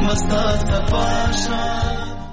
مستاد صفاشا.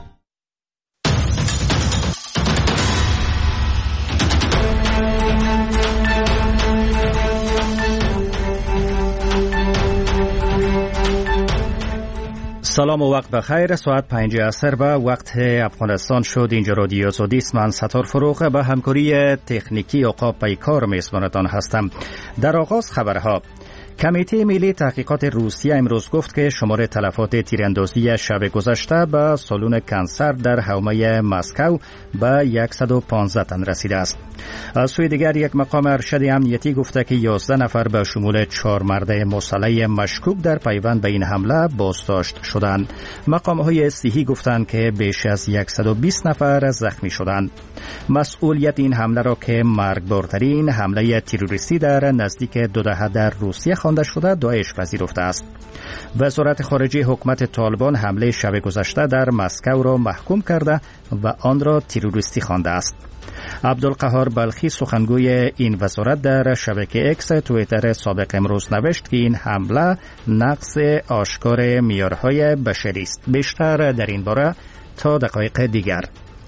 سلام و وقت بخیر. ساعت 5 عصر به وقت افغانستان شد. اینجا رادیو آزادی، من ستار فروغ به همکاری تکنیکی عقاب پیکار میزبانتان هستم. در آغاز خبرها. کمیته ملی تحقیقات روسیه امروز گفت که شمار تلفات تیراندازی شب گذشته به سالن کنسر در حومه مسکو به 115 تن رسیده است. از سوی دیگر یک مقام ارشد امنیتی گفته که 11 نفر به شمول 4 مرد مسلح مشکوک در پیوند به این حمله بازداشت شدند. مقام‌های صحی گفتند که بیش از 120 نفر زخمی شدند. مسئولیت این حمله را که مرگبارترین حمله تروریستی در نزدیک 2 دهه در روسیه خوانده شده داعش پذیرفته است. وزارت خارجه حکومت طالبان حمله شب گذشته در مسکو را محکوم کرده و آن را تروریستی خوانده است. عبدالقهار بلخی سخنگوی این وزارت در شبکه اکس توییتر سابق امروز نوشت که این حمله نقض آشکار معیارهای بشری است. بیشتر در این باره تا دقایق دیگر.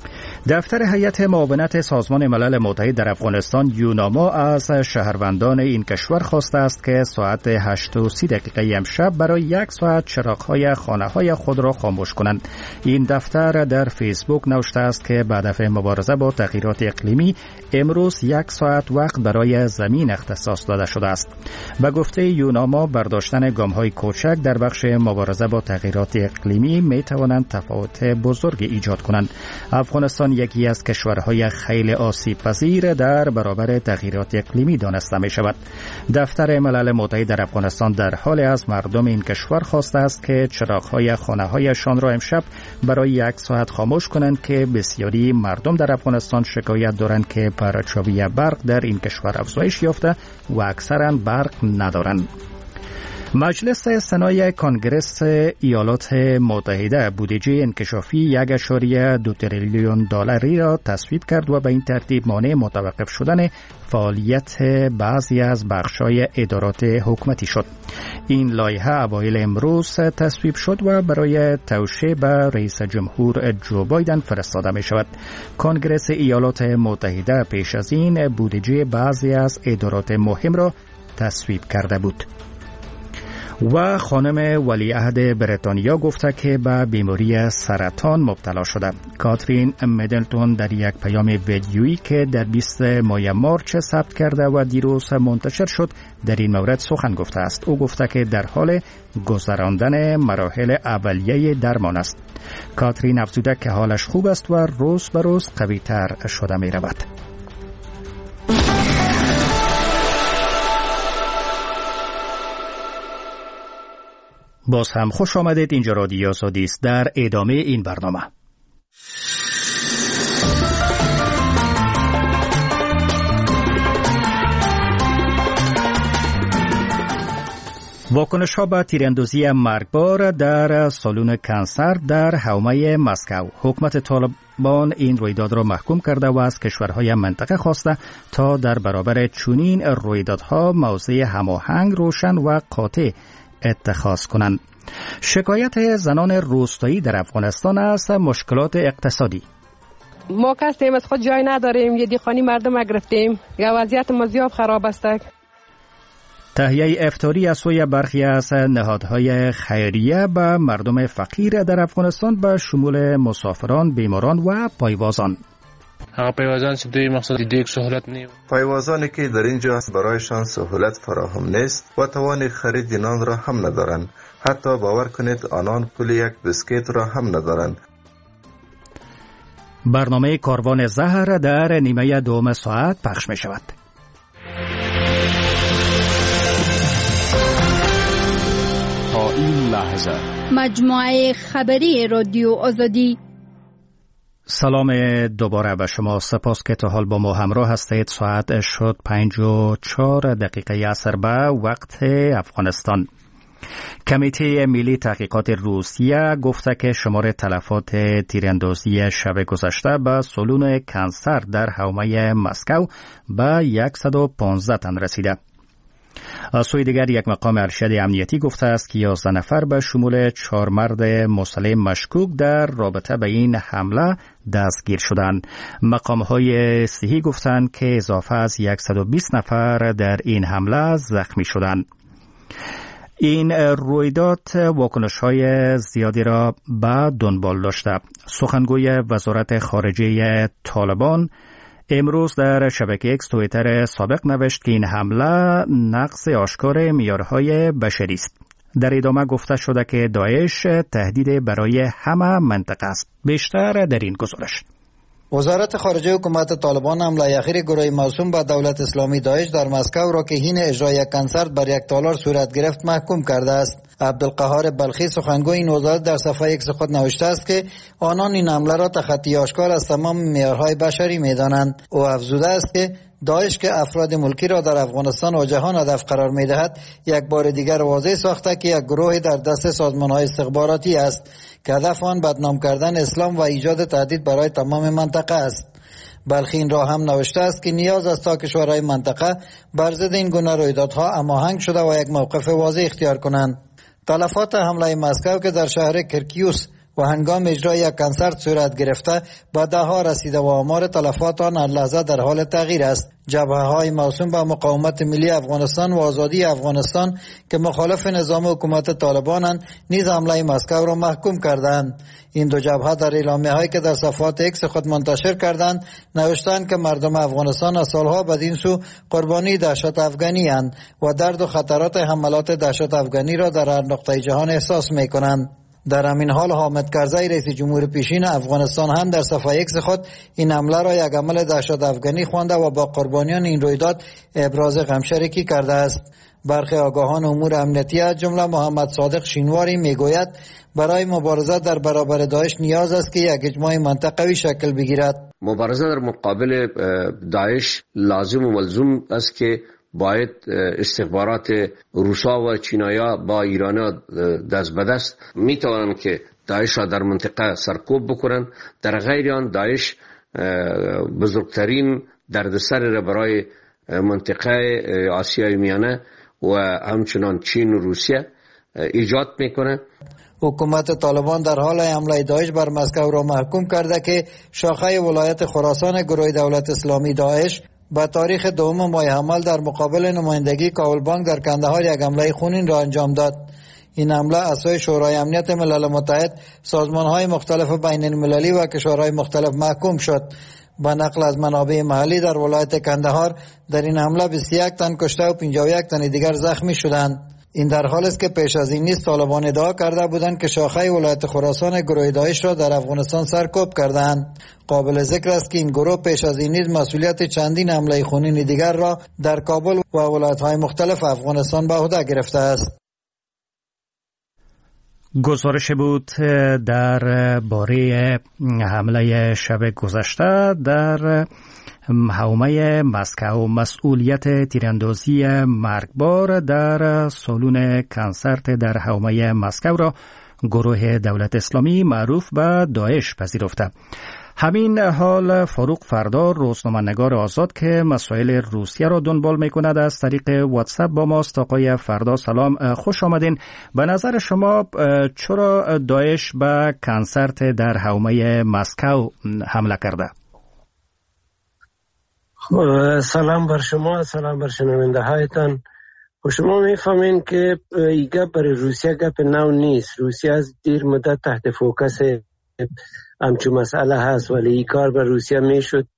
دفتر هیئت معاونت سازمان ملل متحد در افغانستان یوناما از شهروندان این کشور خواسته است که ساعت 8:30 امشب برای 1 ساعت چراغ‌های خانه‌های خود را خاموش کنند. این دفتر در فیسبوک نوشته است که به هدف مبارزه با تغییرات اقلیمی امروز 1 ساعت وقت برای زمین اختصاص داده شده است. به گفته یوناما برداشتن گام‌های کوچک در بخش مبارزه با تغییرات اقلیمی می‌توانند تفاوت بزرگی ایجاد کنند. افغانستان یکی از کشورهای خیلی آسیب پذیر در برابر تغییرات اقلیمی دانسته می شود. دفتر ملل متحد در افغانستان در حال از مردم این کشور خواسته است که چراغ‌های خانه‌هایشان را امشب برای 1 ساعت خاموش کنند که بسیاری مردم در افغانستان شکایت دارند که پرچاوی برق در این کشور افزایش یافته و اکثرا برق ندارند. مجلس سنای کنگرس ایالات متحده بودجه انکشافی 1.2 تریلیون دلاری را تصویب کرد و به این ترتیب مانع متوقف شدن فعالیت بعضی از بخش‌های ادارات حکومتی شد. این لایحه اوایل امروز تصویب شد و برای توشیح به رئیس جمهور جو بایدن فرستاده می شود. کنگرس ایالات متحده پیش از این بودجه بعضی از ادارات مهم را تصویب کرده بود. و خانم ولیعهد بریتانیا گفته که به بیماری سرطان مبتلا شده. کاترین میدلتون در یک پیام ویدیویی که در 20 ماه مارچ ثبت کرده و دیروز منتشر شد در این مورد سخن گفته است. او گفته که در حال گذراندن مراحل اولیه درمان است. کاترین افزوده که حالش خوب است و روز به روز قوی تر شده می رود. باز هم خوش آمدید. اینجا رادیو آزادی است. در ادامه این برنامه واکنش‌ها به تیراندازی مرگبار در سالن کنسر در حومه مسکو. حکومت طالبان این رویداد را محکوم کرده و از کشورهای منطقه خواسته تا در برابر چنین رویدادها موضع هماهنگ، روشن و قاطع اتخاذ کنند. شکایت زنان روستایی در افغانستان از مشکلات اقتصادی. ما کسیم از خود جای نداریم، یه دیخانی مردم گرفتیم، یا وضعیت ما زیاد خراب است. تهیه افطاری از سوی برخی از نهادهای خیریه به مردم فقیر در افغانستان به شمول مسافران، بیماران و پایوازان. پایوازان چې دوی مقصد دیگه سهولت نیست. پایوازانی که در اینجا برایشان سهولت فراهم نیست و توان خرید نان را هم ندارند. حتی باور کنید آنان پول یک بسکیت را هم ندارند. برنامه کاروان زهر در نیمه دوم ساعت پخش می شود. تا این لحظه مجموعه خبری رادیو آزادی. سلام دوباره به شما. سپاس که تا حال با ما همراه هستید. ساعت شد 5:04 عصر به وقت افغانستان. کمیته ملی تحقیقات روسیه گفته که شمار تلفات تیراندازی شب گذشته به سالن کنسر در حومه مسکو به 115 تن رسیده. از سوی دیگر یک مقام ارشد امنیتی گفته است که 11 نفر به شمول 4 مرد مسلح مشکوک در رابطه به این حمله دستگیر شدند. مقام‌های صحی گفتند که اضافه از 120 نفر در این حمله زخمی شدند. این رویداد واکنش‌های زیادی را به دنبال داشته. سخنگوی وزارت خارجه طالبان امروز در شبکه اکس توییتر سابق نوشت که این حمله نقض آشکار معیارهای بشری است. در ادامه گفته شده که داعش تهدید برای همه منطقه است. بیشتر در این گزارش. وزارت خارجه حکومت طالبان حمله اخیر گروه موسوم به دولت اسلامی داعش در مسکو را که حین اجرای کنسرت بر $1 صورت گرفت محکوم کرده است. عبدالقهار بلخی سخنگوی این وزارت در صفحه اکس خود نوشته است که آنان این حمله را تخطی آشکار از تمام معیارهای بشری می‌دانند. او افزوده است که داعش که افراد ملکی را در افغانستان و جهان هدف قرار می‌دهد، یک بار دیگر واضح ساخته که یک گروه در دست سازمان‌های استخباراتی است که هدف آن بدنام کردن اسلام و ایجاد تهدید برای تمام منطقه است. بلخی این را هم نوشته است که نیاز است تا کشورهای منطقه بر ضد این گونه رویدادها هماهنگ شده و یک موقف واضح اختیار کنند. تلفات حمله مسکو که در شهر کرکیوس و هنگام اجرای یک کنسرت صورت گرفته به 10 رسیده و آمار تلفات آن هر لحظه در حال تغییر است. جبهه‌های موسوم به مقاومت ملی افغانستان و آزادی افغانستان که مخالف نظام حکومت طالبانند نیز حمله مسکو را محکوم کردند. این دو جبهه در اعلامیه‌هایی که در صفحات اکس خود منتشر کردند نوشتند که مردم افغانستان از سالها بدین سو قربانی دهشت افغانی اند و درد و خطرات حملات دهشت افغانی را در هر نقطه جهان احساس می‌کنند. در همین حال حامد کرزی رئیس جمهور پیشین افغانستان هم در صفحه اکس خود این حمله را یک عمل دهشت افغانی خوانده و با قربانیان این رویداد ابراز غمشریکی کرده است. برخی آگاهان امور امنیتی از جمله محمد صادق شینواری میگوید برای مبارزه در برابر داعش نیاز است که یک اجماع منطقوی شکل بگیرد. مبارزه در مقابل داعش لازم و ملزوم است که باید استخبارات روسا و چینایا با ایران دست به دست می توانند که داعش را در منطقه سرکوب بکنند. در غیر آن داعش بزرگترین دردسر را برای منطقه آسیای میانه و همچنان چین و روسیه ایجاد میکنه. حکومت طالبان در حال حمله داعش بر مسکو را محکوم کرده که شاخه ولایت خراسان گروه دولت اسلامی داعش با تاریخ 2 ماه حمل در مقابل نمایندگی کابل بانک در کندهار یک حمله خونین را انجام داد. این حمله از سوی شورای امنیت ملل متحد، سازمان‌های مختلف بین المللی و کشورهای مختلف محکوم شد. با نقل از منابع محلی در ولایت کندهار در این حمله 21 تن کشته و 51 تن دیگر زخمی شدند. این در حال است که پیش از این نیز طالبان ادعا کرده بودند که شاخه ولایت خراسان گروه داعش را در افغانستان سرکوب کردند. قابل ذکر است که این گروه پیش از این نیز مسئولیت چندین حمله خونین دیگر را در کابل و ولایت‌های مختلف افغانستان به عهده گرفته است. گزارش بود در باره حمله شب گذشته در حومه مسکو. مسئولیت تیراندازی مرگبار در سالن کنسرت در حومه مسکو را گروه دولت اسلامی معروف به داعش پذیرفته. همین حال فاروق فردار، روزنامه‌نگار آزاد که مسائل روسیه را دنبال می‌کند، از طریق واتساپ با ماست. آقای فردار سلام، خوش آمدین. به نظر شما چرا داعش به کنسرت در حومه مسکو حمله کرده؟ سلام بر شما، سلام بر شنونده هایتان. شما میفهمین که این گپ برای روسیه گپ نو نیست. روسیه از دیر مدت تحت فوکس همچون مسئله هست، ولی این کار بر روسیه میشد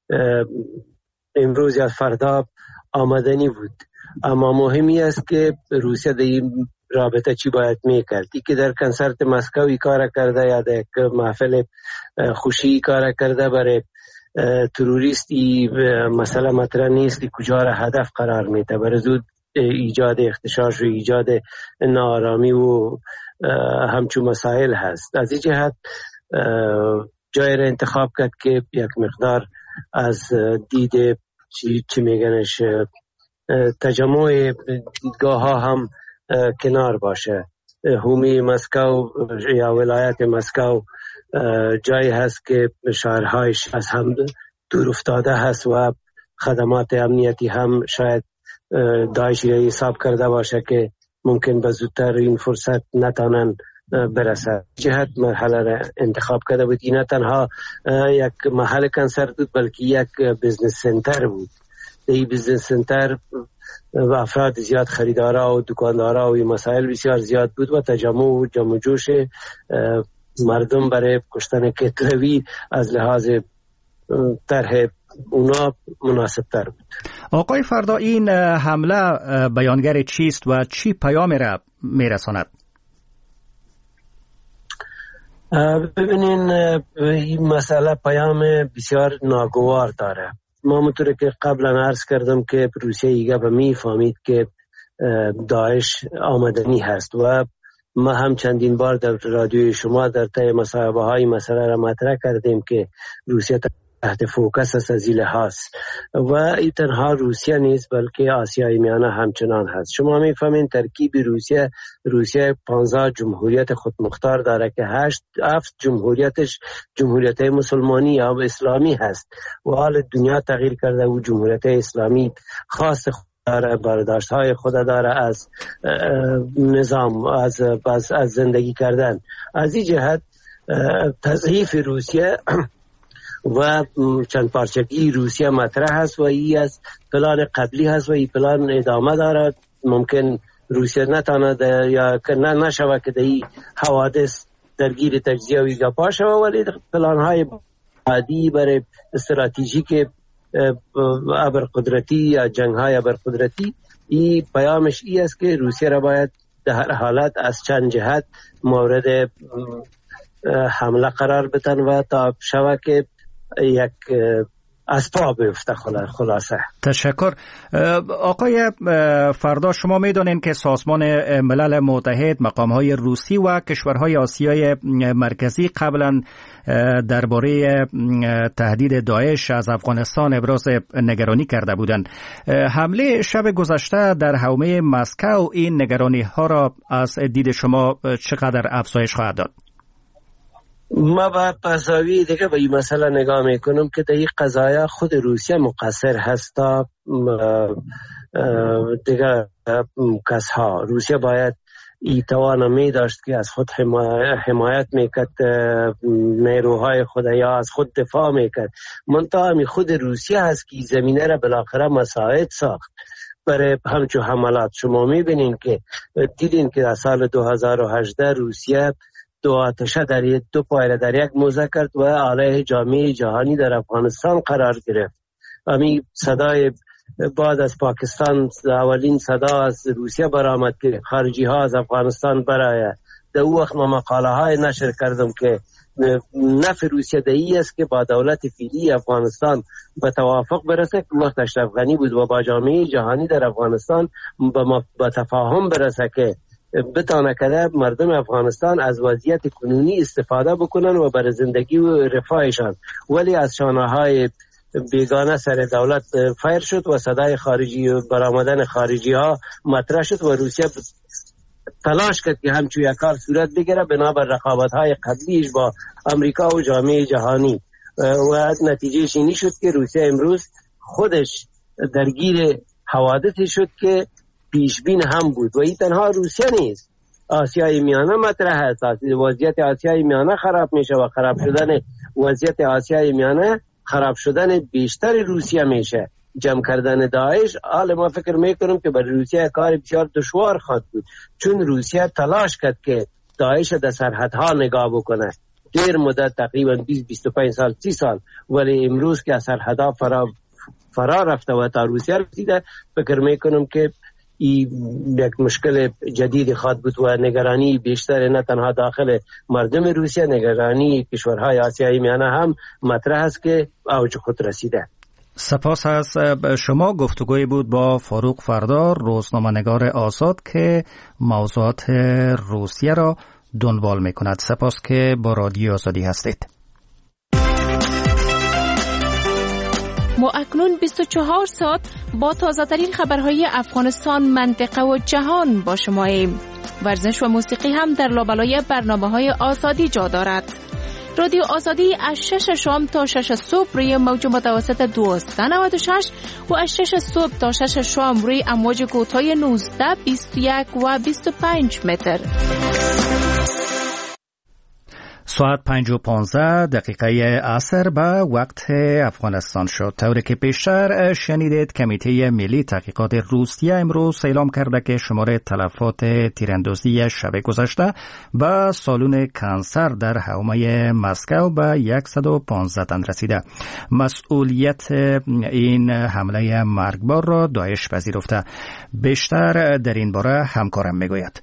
امروز یا فردا آمدنی بود. اما مهمی است که روسیه در این رابطه چی باید میکرد. ای که در کنسرت مسکو ای کار کرده یا در محفل خوشی کار کرده برای تروریستی مسئله مطرح نیست که کجا را هدف قرار میده. برای زود ایجاد اختشاش و ایجاد نارامی و همچون مسائل هست. از این جهت جای را انتخاب کرد که یک مقدار از دید چی میگنش تجمع دیدگاه ها هم کنار باشه. حومه مسکو یا ولایت مسکو جایی هست که شهرهایش از هم دور افتاده هست و خدمات امنیتی هم شاید داعش را حساب کرده باشه که ممکن به زودتر این فرصت نتانن برسد. جهت مرحله را انتخاب کرده بود. این نه تنها یک محل کنسرت بود بلکه یک بزنس سنتر بود. این بزنس سنتر و افراد زیاد خریدارا و دکاندارا و مسائل بسیار زیاد بود و تجمع و جمع جوش مردم برای کشتن کتلوی از لحاظ طرح اونا مناسب تر بود. آقای فردا، این حمله بیانگر چیست و چی پیام را میرساند؟ ببینین این مسئله پیام بسیار ناگوار داره. ما مطوره که قبلا عرض کردم که روسیه ایگه به می فهمید که داعش آمدنی هست و ما هم چندین بار در رادیوی شما در طی مصاحبه های مسئله را مطرح کردیم که روسیه تحت فوکس است از این لحاظ و این تنها روسیه نیست بلکه آسیای میانه همچنان هست. شما میفهمین ترکیب روسیه 15 جمهوریت خودمختار داره که 7 جمهوریتش جمهوریت مسلمانی یا اسلامی هست و حال دنیا تغییر کرده و جمهوریت اسلامی خاص داره، برداشت های خود داره از نظام، از زندگی کردن. از این جهت تضعیف روسیه و چند پارچگی روسیه مطرح هست و این از پلان قبلی هست و این پلان ادامه دارد. ممکن روسیه نتاند یا نشود که این حوادث درگیر تجزیه و ایگاپا شود، ولی پلان های بعدی برای استراتژیک ابرقدرتی یا جنگ های ابرقدرتی، این پیامش ای است که روسیه را باید در هر حالت از چند جهت مورد حمله قرار بدن و تا شود که یک اسباب بیفته. خلاصه تشکر. آقای فردا، شما میدونین که سازمان ملل متحد، مقام‌های روسی و کشورهای آسیای مرکزی قبلا درباره تهدید داعش از افغانستان ابراز نگرانی کرده بودند. حمله شب گذشته در حومه مسکو این نگرانی ها را از دید شما چقدر افزایش خواهد داد؟ ما با پساوی دیگه به این مسئله نگاه میکنم که در این قضایا خود روسیه مقصر هست تا دیگه کسها. روسیه باید این توانایی داشت که از خود حمایت میکرد نیروهای خود یا از خود دفاع میکرد. منتها همی خود روسیه هست که زمینه را بالاخره مساعد ساخت برای همچون حملات. شما میبینین که دیدین که در سال 2018 روسیه دو آتشه در دو پایره در یک موزه کرد و علیه جامعه جهانی در افغانستان قرار گرفت. همین صدای بعد از پاکستان اولین صدا از روسیه برآمد که خارجی ها از افغانستان برآید. در او وقت ما مقاله های نشر کردم که نفع روسیه دهی است که با دولت فعلی افغانستان به توافق برسه که وقت اشرف غنی بود و با جامعه جهانی در افغانستان به تفاهم برسه که بتانه کده مردم افغانستان از وضعیت کنونی استفاده بکنن و بر زندگی و رفاهشان. ولی از شانه‌های بیگانه سر دولت فیر شد و صدای خارجی و برآمدن خارجی ها مطرح شد و روسیه تلاش کرد که همچون یک کار صورت بگیره بنابر رقابت های قبلیش با امریکا و جامعه جهانی و نتیجهش اینی شد که روسیه امروز خودش درگیر حوادثی شد که پیشبین هم بود و این تنها روسیه نیست. آسیای میانه مطرح است. وضعیت آسیای میانه خراب میشه و خراب شدن وضعیت آسیای میانه خراب شدن بیشتر روسیه میشه. جمع کردن داعش حالا ما فکر میکنم که برای روسیه کار بسیار دشوار خواهد بود، چون روسیه تلاش کرد که داعش در سرحدها نگاه بکنه دیر مدت، تقریبا 20-25 سال 30 سال، ولی امروز که سرحدها فرا رفته و تا روسیه رسیده، فکر میکنم که این یک مشکل جدید خواهد بود و نگرانی بیشتر نه تنها داخل مردم روسیه، نگرانی کشورهای آسیای میانه هم مطرح است که اوج خود رسیده. سپاس از شما. گفتگوی بود با فاروق فردا، روزنامه‌نگار آزاد که موضوعات روسیه را دنبال می‌کند. سپاس که با رادیو آزادی هستید. ما اکنون 24 ساعت با تازه‌ترین خبرهای افغانستان، منطقه و جهان با شماییم. ورزش و موسیقی هم در لابلای برنامه‌های آزادی جا دارد. رادیو آزادی از 6 شام تا 6 صبح روی موج متوسط 1296 و از 6 صبح تا 6 شام روی امواج کوتاه 19، 21 و 25 متر. ساعت 5:15 عصر به وقت افغانستان شد. طوری که پیشتر شنیدید کمیته ملی تحقیقات روسیه امروز اعلام کرده که شمار تلفات تیراندازی شب گذشته به سالن کانسر در حومه مسکو به 115 تن رسیده. مسئولیت این حمله مرگبار را داعش پذیرفته. بیشتر در این باره همکارم میگوید.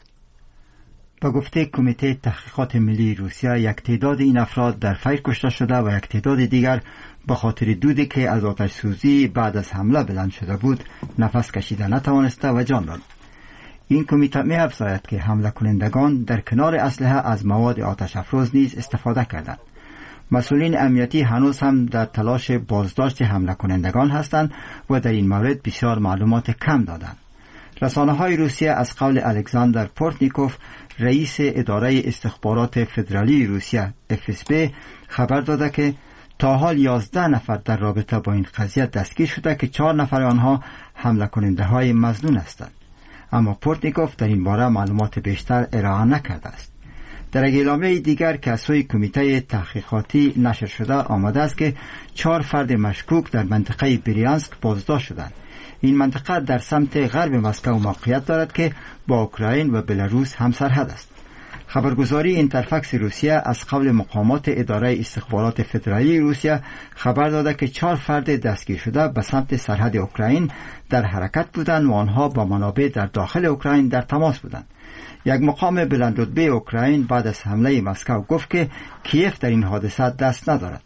با گفته کمیته تحقیقات ملی روسیه، یک تعداد این افراد در فیر کشته شده و یک تعداد دیگر به خاطر دودی که از آتش سوزی بعد از حمله بلند شده بود نفس کشیده نتوانسته و جان داد. این کمیته می افزاید که حمله کنندگان در کنار اسلحه از مواد آتش افروز نیز استفاده کردند. مسئولین امنیتی هنوز هم در تلاش بازداشت حمله کنندگان هستند و در این مورد بسیار معلومات کم دادند. رسانه‌های روسیه از قول الکساندر پورتنیکوف، رئیس اداره استخبارات فدرالی روسیه FSB، خبر داده که تا حال 11 نفر در رابطه با این قضیه دستگیر شده که 4 نفر آنها حمله کننده های مظنون هستند. اما پورتنیکوف در این باره معلومات بیشتر ارائه نکرده است. در اعلامیه دیگر که از سوی کمیته تحقیقاتی نشر شده آمده است که 4 فرد مشکوک در منطقه بریانسک بازداشت شدند. این منطقه در سمت غرب مسکو موقعیت دارد که با اوکراین و بلاروس همسرحد است. خبرگزاری اینترفکس روسیه از قول مقامات اداره استخبارات فدرالی روسیه خبر داده که 4 فرد دستگیر شده به سمت سرحد اوکراین در حرکت بودند و آنها با منابع در داخل اوکراین در تماس بودند. یک مقام بلند رتبه اوکراین بعد از حمله مسکو گفت که کیف در این حادثه دست ندارد.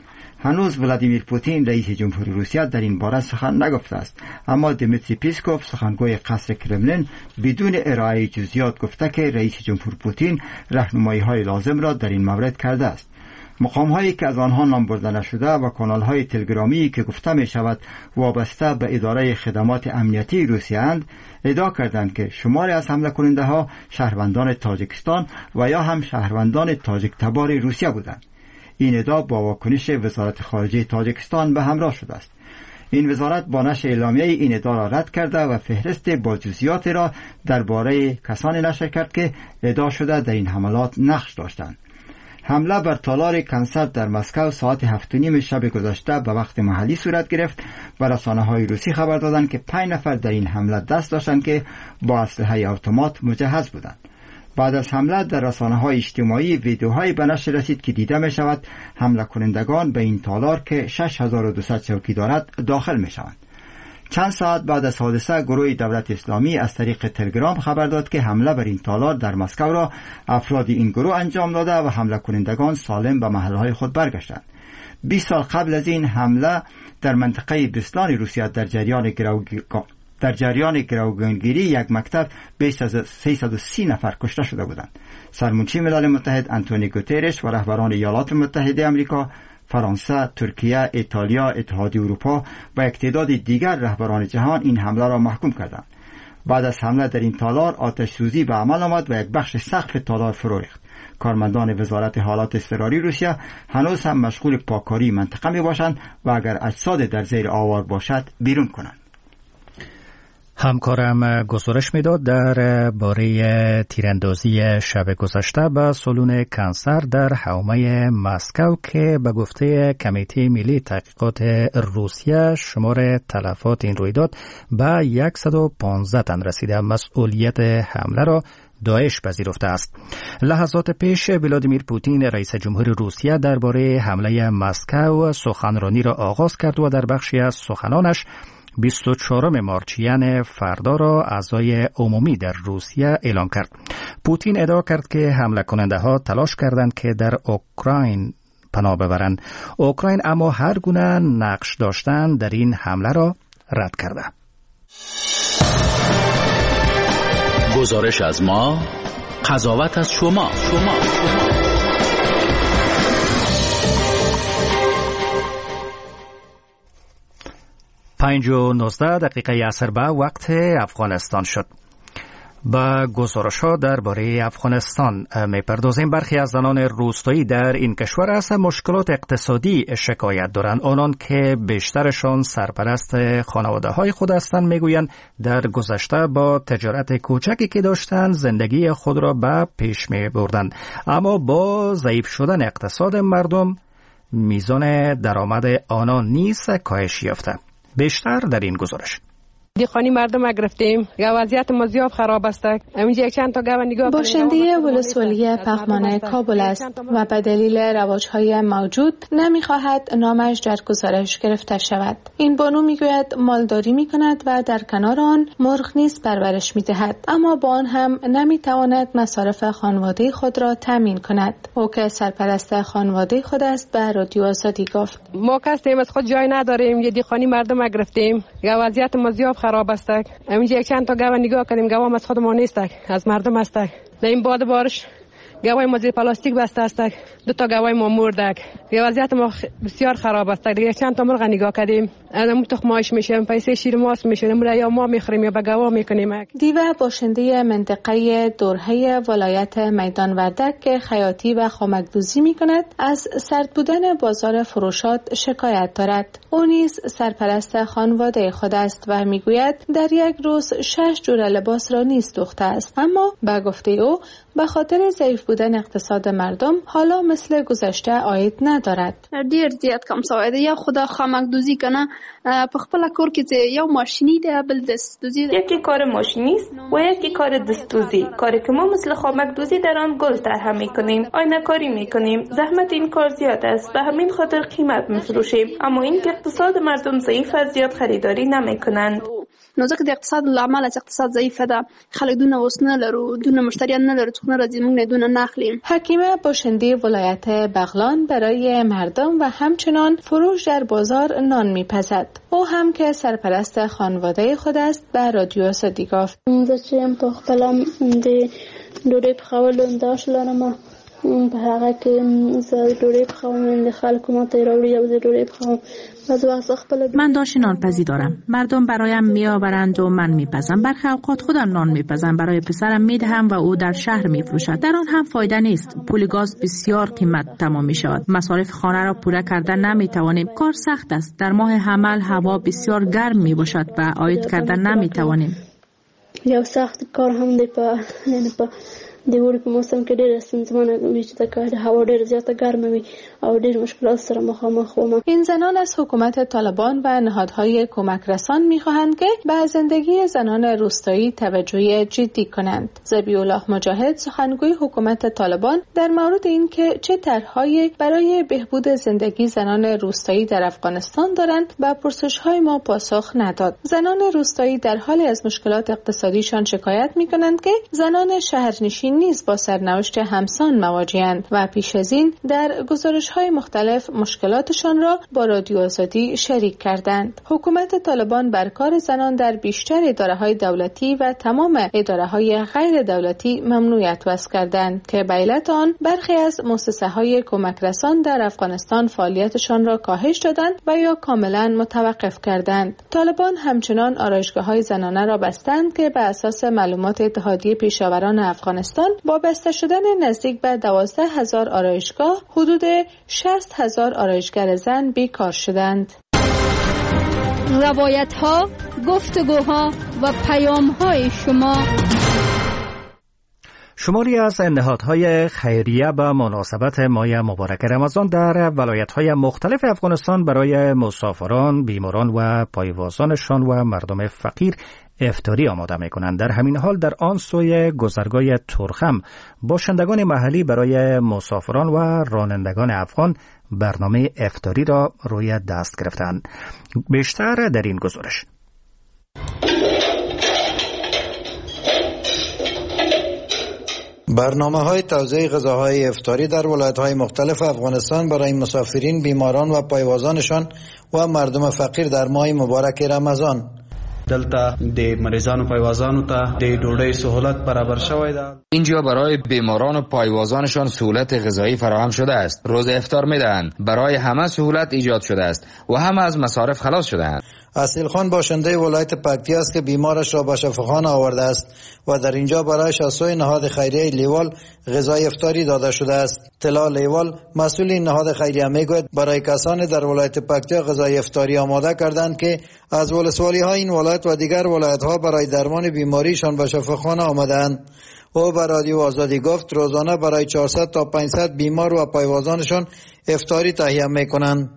هنوز ولادیمیر پوتین رئیس جمهوری روسیه در این باره سخن نگفته است، اما دیمیتری پیسکوف سخنگوی قصر کرملین بدون ارائه جزئیات گفته که رئیس جمهور پوتین راهنمایی‌های لازم را در این مورد کرده است. مقام‌هایی که از آنها نام برده نشده و کانال‌های تلگرامی که گفته می شود وابسته به اداره خدمات امنیتی روسیه اند ادعا کردند که شماری از حمله کننده ها شهروندان تاجیکستان و یا هم شهروندان تاجیک تبار روسیه بودند. این ادعا با واکنش وزارت خارجه تاجیکستان به همراه شده است. این وزارت با نشر اعلامیه این ادعا را رد کرده و فهرست با جزئیات را درباره کسانی نشر کرد که ادعا شده در این حملات نقش داشتند. حمله بر تالار کنسرت در مسکو ساعت 7:30 شب گذشته به وقت محلی صورت گرفت و رسانه‌های روسی خبر دادند که 5 نفر در این حمله دست داشتند که با اسلحه اتومات مجهز بودند. بعد از حمله در رسانه‌های اجتماعی ویدیوهایی به نشر رسید که دیده می شود حمله کنندگان به این تالار که 6200 چوکی دارد داخل می شوند. چند ساعت بعد از حادثه گروه دولت اسلامی از طریق تلگرام خبر داد که حمله بر این تالار در مسکو را افراد این گروه انجام داده و حمله کنندگان سالم به محلهای خود برگشتند. 20 سال قبل از این حمله در منطقه بسلان روسیه در جریان گروگانگیری یک مکتب بیش از 330 نفر کشته شده بودند. سرمنشی ملل متحد آنتونیو گوترش و رهبران ایالات متحده آمریکا، فرانسه، ترکیه، ایتالیا، اتحادیه اروپا و یک تعداد دیگر رهبران جهان این حمله را محکوم کردند. بعد از حمله در این تالار آتش سوزی به عمل آمد و یک بخش سقف تالار فرو ریخت. کارمندان وزارت حالات اضطراری روسیه هنوز هم مشغول پاککاری منطقه می باشند و اگر اجساد در زیر آوار باشد بیرون کنند. همکارم گزارش میداد در باره تیراندازی شب گذشته به سالن کنسر در حومه مسکو که به گفته کمیته ملی تحقیقات روسیه شمار تلفات این رویداد به 115 تن رسیده. مسئولیت حمله را داعش پذیرفته است. لحظات پیش ولادیمیر پوتین رئیس جمهور روسیه درباره حمله مسکو سخنرانی را آغاز کرد و در بخشی از سخنانش 24 مارچ یعنی فردا را اعضای عمومی در روسیه اعلام کرد. پوتین ادعا کرد که حمله کننده ها تلاش کردند که در اوکراین پناه ببرند. اوکراین اما هر گونه نقش داشتن در این حمله را رد کرده. گزارش از ما، قضاوت از شما. 5:19 عصر به وقت افغانستان شد. با گزارش‌ها درباره افغانستان می‌پردازیم. برخی از زنان روستایی در این کشور از مشکلات اقتصادی شکایت دارند. آنان که بیشترشان سرپرست خانواده‌های خود هستند میگویند در گذشته با تجارت کوچکی که داشتند زندگی خود را به پیش می‌بردند، اما با ضعیف شدن اقتصاد مردم میزان درآمد آنان نیز کاهش یافته. بیشتر در این گزارش. دیخانی مردم گرفتیم، وضعیت ما زیاد خراب است. همینجا چند تا گاو نگاه باشنده ولسوالی پغمان کابل است و به دلیل رواج‌های موجود نمی‌خواهد نامش در گزارش گرفته شود. این بانو میگوید مالداری می‌کند و در کنار آن مرغ نیز پرورش می‌دهد، اما با آن هم نمی‌تواند مصارف خانواده خود را تامین کند. او که سرپرست خانواده خود است به رادیو آزادی گفت: ما کسیم از خود جای نداریم، یه دیخانی مردم گرفتیم، وضعیت ما زیاد خراب است. همینجا چند تا گاو نگاه کردیم، گاو از خود ما نیست، از مردم است. نه این باد بارش گاوای ما زیر پلاستیک بسته است، دو تا گاوای ما مرده. وضعیت ما بسیار خراب است. دیگه چند تا مرغ نگاه کردیم، ازمون تخماش میشه، پیسه شیر ماست میشه، یا ما میخوریم یا به گاوا میکنیم. دیو باشنده منطقه دورهه ولایت میدان وردک که خیاطی و خامک‌دوزی میکند از سرد بودن بازار فروشات شکایت دارد. او نیز سرپرست خانواده خود است و میگوید در یک روز 6 جور لباس را نیز دوخته است، اما به گفته او به خاطر ضعیف بودن اقتصاد مردم حالا مثل گذشته عاید ندارد. ډیر زیات کم شوی دی. یا خدا خامک‌دوزی کنه په خپل کور کې یو ماشینی دی، بل دستدوزی، یکی کار ماشینی است و یکی کار دستدوزی. کاری که ما مثل خامک‌دوزی در آن گل طرح می‌کنیم، آینه کاری می‌کنیم. زحمت این کار زیاد است، به همین خاطر قیمت می‌فروشیم، اما این که اقتصاد مردم ضعیف است زیاد خریداری نمی‌کنند. نو ځکه د اقتصاد لامل از اقتصاد ضعیفه ده، خلک دونه اوس نه لرو، دونه مشتریان نه لرو، څوک نه راځي، موږ نه دونه ناخلیم. حکیمه باشنده ولایت بغلان برای مردم و همچنان فروش در بازار نان میپزد. او هم که سرپرست خانواده خود است به رادیو آزادی گفت: زه چې یم په خپله د ډوډۍ پخولو داش لرم، په هغه کې زه ډوډۍ پخوم، د خلکو ماته یې راوړي او زه ډوډۍ پخوم. من داش نانپزی دارم. مردم برایم میآورند و من میپزم. برخی اوقات خودم نان میپزم، برای پسرم میدهم و او در شهر میفروشد. در آن هم فایده نیست. پول گاز بسیار قیمت تمام میشود. مصارف خانه را پوره کردن نمیتوانیم. کار سخت است. در ماه حمل هوا بسیار گرم میباشد و عاید کردن نمیتوانیم. یو سخت کار هم دی په د وړي په موسم کې ډېر ستونزمنه وي چې د هوا ډېر زیاته ګرمه وي او ډېر مشکلات سره مخامخ وم. این زنان از حکومت طالبان و نهادهای کمک رسان می‌خواهند که به زندگی زنان روستایی توجه جدی کنند. ذبیح الله مجاهد سخنگوی حکومت طالبان در مورد اینکه چه طرح‌هایی برای بهبود زندگی زنان روستایی در افغانستان دارند به پرسش‌های ما پاسخ نداد. زنان روستایی در حالی از مشکلات اقتصادیشان شکایت می‌کنند که زنان شهرنشین نیز با سرنوشت همسان مواجه‌اند و پیش از این در گزارش‌های مختلف مشکلاتشان را با رادیو آزادی شریک کردند. حکومت طالبان بر کار زنان در بیشتر اداره‌های دولتی و تمام اداره‌های غیر دولتی ممنوعیت وضع کردند که به علت آن برخی از مؤسسه‌های کمک رسان در افغانستان فعالیتشان را کاهش دادند و یا کاملا متوقف کردند. طالبان همچنان آرایشگاه‌های زنانه را بستند که به اساس معلومات اتحادیه پیشاوران افغانستان با بسته شدن نزدیک به 12,000 آرایشگاه حدود 60,000 آرایشگر زن بیکار شدند. روایت‌ها، گفتگوها و پیام‌های شما. شماری از نهادهای خیریه به مناسبت ماه مبارک رمضان در ولایت‌های مختلف افغانستان برای مسافران، بیماران و پایوازانشان و مردم فقیر افطاری آماده می‌کنند. در همین حال در آن سوی گذرگاه ترخم باشندگان محلی برای مسافران و رانندگان افغان برنامه افطاری را روی دست گرفتند. بیشتر در این گزارش. برنامه‌های توزیع غذاهای افطاری در ولایت‌های مختلف افغانستان برای مسافرین، بیماران و پایوازانشان و مردم فقیر در ماه مبارک رمضان. دلته د مریضانو پایوازانو ته د ډوډۍ سہولت برابر شوی ده. اینجا برای بیماران و پایوازانشان سهولت غذایی فراهم شده است. روز افطار میدهند. برای همه سهولت ایجاد شده است و همه از مصارف خلاص شده‌اند. اصیل خان باشنده ولایت پکتیا است که بیمارش را به شفاخانه آورده است و در اینجا برایش از سوی نهاد خیریه لیوال غذای افطاری داده شده است. طلا لیوال مسئول این نهاد خیریه میگوید برای کسانی در ولایت پکتیا غذای افطاری آماده کردند که از ولسوالی های این ولایت و دیگر ولایت ها برای درمان بیماریشان به شفاخانه آمدند. او به رادیو آزادی گفت روزانه برای 400 تا 500 بیمار و پایوازانشان افطاری تهیه میکنند.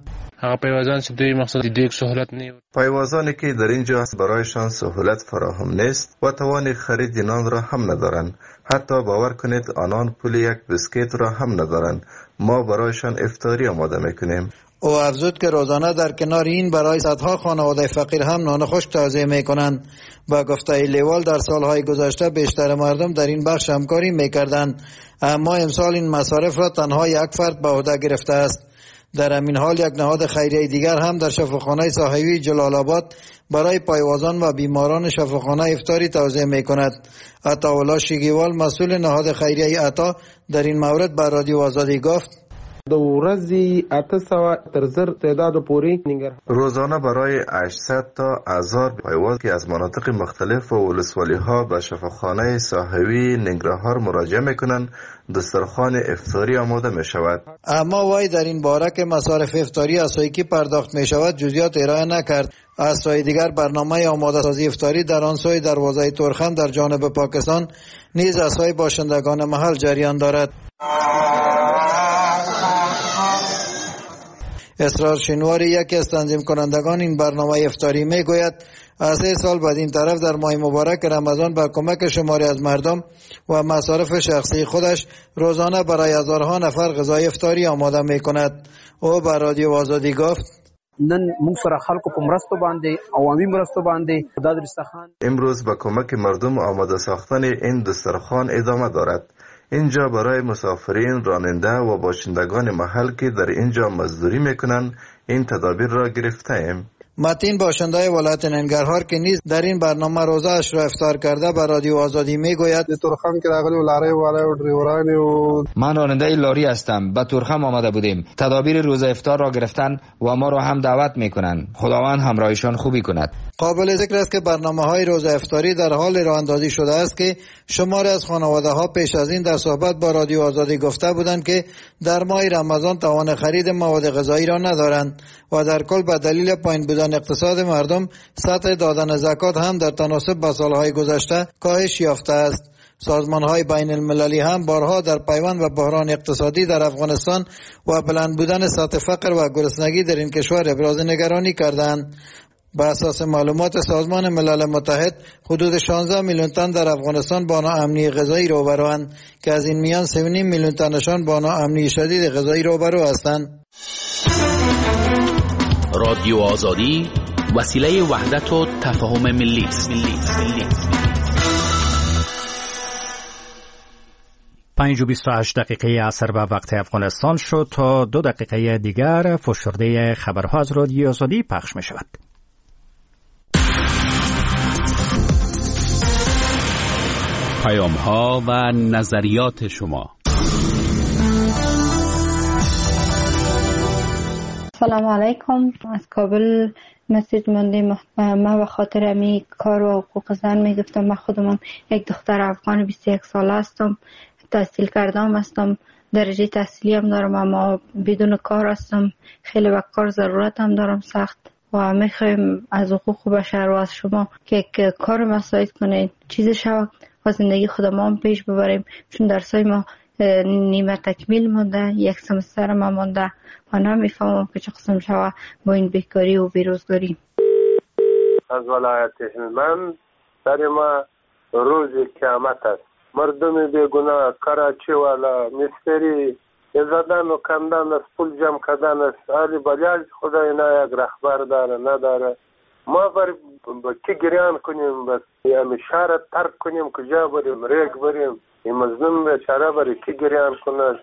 پایوازانی که در اینجا برایشان سهولت فراهم نیست و توان خرید نان را هم ندارند. حتی باور کنید آنان پول یک بسکیت را هم ندارند. ما برایشان افطاری آماده میکنیم. او افزود که روزانه در کنار این برای صدها خانواده فقیر هم نان خشک توزیع میکنند. با گفته لیوال در سالهای گذشته بیشتر مردم در این بخش همکاری میکردند، اما امسال این مصارف را تنها یک فرد به عهده گرفته است. در همین حال یک نهاد خیریه دیگر هم در شفاخانه صاحبی جلال آباد برای پایوازان و بیماران شفاخانه افطاری توزیع میکند. عطاالله شیگیوال مسئول نهاد خیریه عطا در این مورد به رادیو آزادی گفت د ورځې 800 تر 1000 تعداد پورې روزانه برای 800 تا 1000 پایواز که از مناطق مختلف و ولسوالی ها به شفاخانه صاحبی ننگرهار مراجعه میکنند دسترخوان افطاری آماده می شود. اما وای در این باره که مصارف افطاری از سوی کی پرداخت می شود جزئیات ارائه نکرد. از سوی دیگر برنامه آماده سازی افطاری در آن سوی دروازه تورخم در جانب پاکستان نیز از سوی باشندگان محل جریان دارد. اسرار شنواری یکی از تنظیم کنندگان این برنامه افطاری می گوید از 3 سال بعد این طرف در ماه مبارک رمضان با کمک شماری از مردم و مصارف شخصی خودش روزانه برای هزارها نفر غذای افطاری آماده می کند. او به رادیو آزادی گفت نن موږ سره خلکو په مرستو باندې عوامي مرستو باندې دا دسترخوان امروز با کمک مردم آماده ساختن این دسترخوان ادامه دارد. اینجا برای مسافرین، راننده و باشندگان محل که در اینجا مزدوری میکنند این تدابیر را گرفته ایم. متین باشنده ولایت ننگرهار که نیز در این برنامه روزه اش را افطار کرده به رادیو آزادی میگوید تورخم که راغلی لاری و دریورانی و من راننده لاری هستم. به تورخم آمده بودیم. تدابیر روزه افطار را گرفتن و ما را هم دعوت میکنند. خداوند همراهیشان خوبی کند. قابل ذکر است که برنامه‌های روزه افطاری در حال راه اندازی شده است که شماری از خانواده‌ها پیش از این در صحبت با رادیو آزادی گفته بودند که در ماه رمضان توان خرید مواد غذایی را ندارند و در کل به دلیل پایین بودن اقتصاد مردم سطح دادن زکات هم در تناسب با سالهای گذشته کاهش یافته است. سازمان‌های بین المللی هم بارها در پیوند و بحران اقتصادی در افغانستان و بلند بودن سطح فقر و گرسنگی در این کشور ابراز نگرانی کردند. با اساس معلومات سازمان ملل متحد حدود 16 میلیون تن در افغانستان با ناامنی غذایی روبروند که از این میان 3.5 میلیون تنشان با ناامنی شدید غذایی روبرو هستند. رادیو آزادی وسیله وحدت و تفاهم ملی است. 5:28 عصر به وقت افغانستان شد. تا 2 دقیقه دیگر فشرده خبرها از رادیو آزادی پخش می شود. پیام‌ها و نظریات شما. سلام علیکم. از کابل مسیج مانده. ما به خاطر امی کار و حقوق زن میگفتم. من خودم یک دختر افغان 21 ساله هستم. تحصیل کردم هستم. درجه تحصیلی هم دارم اما بدون کار هستم. خیلی به کار ضرورت هم دارم سخت و میخوایم از حقوق بشر و از شما که کار مساعد کنید چیز شود و زندگی خودمان پیش ببریم، چون درسای ما نیمه تکمیل مونده، یک سمستر ما مونده و نمیفهمم که چه قسم شود با این بیکاری و بیروزگاری. از ولایت هلمند در ما روز قیامت است. مردم بیگناه کراچی والا مستری زدن و کندن است، پول جمع کردن است. علی بلیال خدای نه یک رهبر داره نداره. ما بر کی گریان کنیم، بس یعنی شهر ترک کنیم، کجا بریم، ریگ بریم، این مظلوم بیچاره بر کی گریان کنه.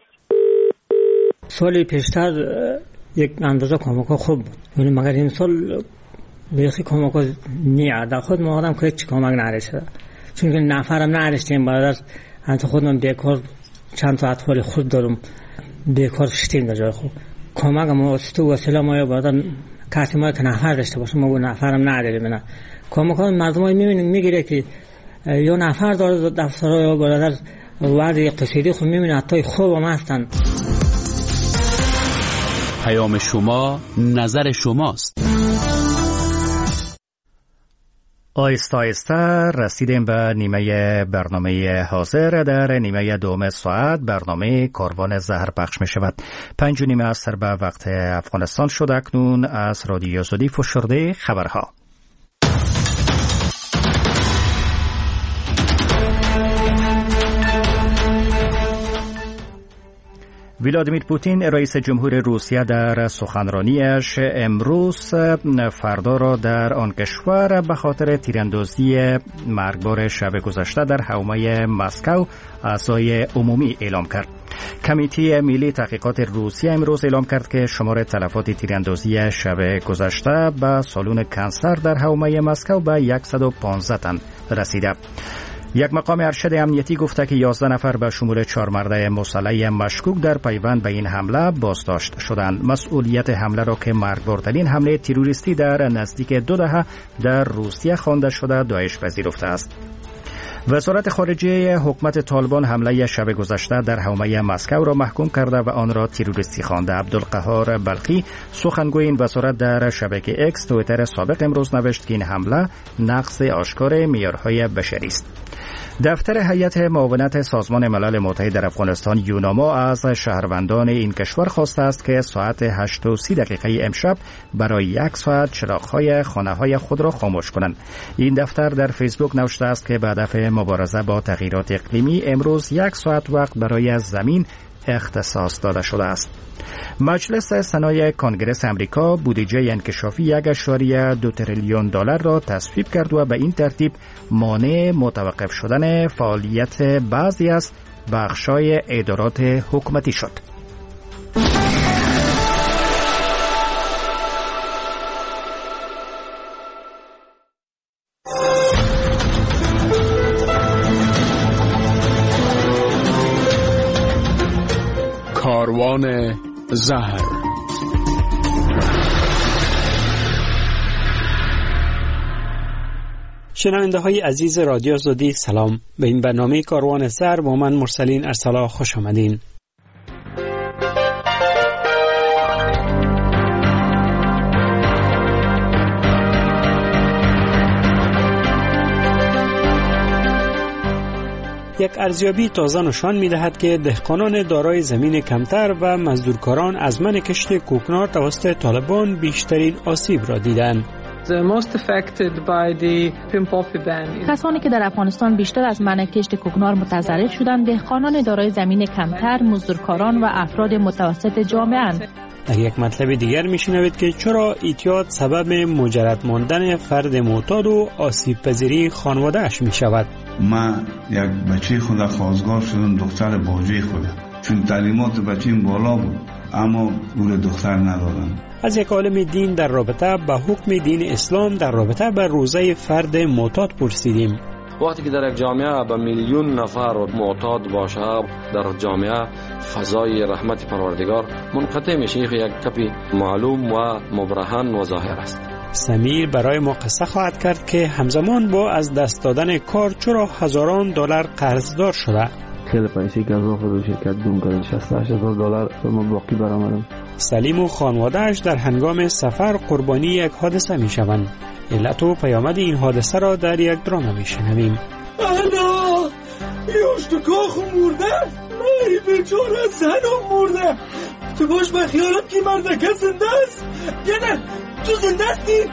سالی پیشتر یک اندازه کمک خوب بود، ولی مگر این سال بیخی کمک نیاد در خود ما آدم که چی کمک نرسه چون که نفرم نرسیم بعد از خودم بیکار چند تا اطفال خود دارم بیکار شدیم در جای خود کمک ما تو وسیله ما بعد کسی ما که نفر داشته باشه ما نفرم نداریم نه کمک مردم ها میگیره که یا نفر داره دفتر یا برادر وضع اقتصادی خود میبینه حتی خوب هم هستن. پیام شما نظر شماست. آیسته آیسته رسیدیم به نیمه برنامه حاضر. در نیمه دوم ساعت برنامه کاروان زهر پخش می شود. 5:30 عصر به وقت افغانستان شد. اکنون از رادیو آزادی فشرده خبرها. ولادیمیر پوتین رئیس جمهور روسیه در سخنرانیش امروز فردا را در آن کشور به خاطر تیراندازی مرگبار شب گذشته در حومه مسکو اعضای عمومی اعلام کرد. کمیته ملی تحقیقات روسیه امروز اعلام کرد که شمار تلفات تیراندازی شب گذشته به سالن کنسر در حومه مسکو به 115 تن رسیده. یک مقام ارشد امنیتی گفته که 11 نفر به شمول 4 مرد مسلح مشکوک در پیوند به این حمله بازداشت شدند. مسئولیت حمله را که مرگبارترین حمله تروریستی در نزدیک 2 دهه در روسیه خوانده شده داعش پذیرفته است. وزارت خارجه حکومت طالبان حمله شب گذشته در حومه مسکو را محکوم کرده و آن را تروریستی خوانده. عبدالقهار بلخی سخنگوی این وزارت در شبکه اکس توییتر سابق امروز نوشت که این حمله نقض آشکار معیارهای بشری است. دفتر هیئت معاونت سازمان ملل متحد در افغانستان یوناما از شهروندان این کشور خواسته است که ساعت 8:30 امشب برای 1 ساعت چراغ‌های خانه‌های خود را خاموش کنند. این دفتر در فیسبوک نوشته است که به هدف مبارزه با تغییرات اقلیمی امروز 1 ساعت وقت برای زمین اختصاص داده شده است. مجلس سنای کنگره امریکا بودجه انکشافی 1.2 تریلیون دلار را تصویب کرد و به این ترتیب مانع متوقف شدن فعالیت بعضی از بخش‌های ادارات حکومتی شد. کاروان زهر. شنونده های عزیز رادیو آزادی سلام. به این برنامه کاروان زهر با من مرسلین ارسلا خوش آمدین. یک ارزیابی تازه نشان می‌دهد که دهقانان دارای زمین کمتر و مزدورکاران از من کشت کوکنار توسط طالبان بیشترین آسیب را دیدند. کسانی که در افغانستان بیشتر از منع کشت کوکنار متضرر شدند دهقانان دارای زمین کمتر، مزدورکاران و افراد متوسط جامعه اند. در یک مطلب دیگر میشنوید که چرا اعتیاد سبب مجرد ماندن فرد معتاد و آسیب پذیری خانواده اش می شود. من یک بچه خود خواستگار شدم، دختر باجه خود، چون تعلیمات بچیم بالا بود اما گور دختر ندارم. از یک عالم دین در رابطه با حکم دین اسلام در رابطه با روزه فرد معتاد پرسیدیم. وقتی که در یک جامعه به میلیون نفر معتاد باشه، در جامعه فضای رحمت پروردگار منقطع میشه. یک کپی معلوم و مبرهن و ظاهر است. سمیر برای ما قصه خواهد کرد که همزمان با از دست دادن کار چرا هزاران دلار قرضدار شده. خیلی پیسه گزاف رو شرکت دوم کردن، 68,000 دلار ما باقی برآمدم. سلیم و خانواده‌اش در هنگام سفر قربانی یک حادثه میشوند. علت و پیامد این حادثه را در یک درام میشنویم. انا یاشتکاخو مرده، ای بیچاره زنم مرده. تو باش به خیالت که مردکه زنده است یا نه؟ تو زنده هستی؟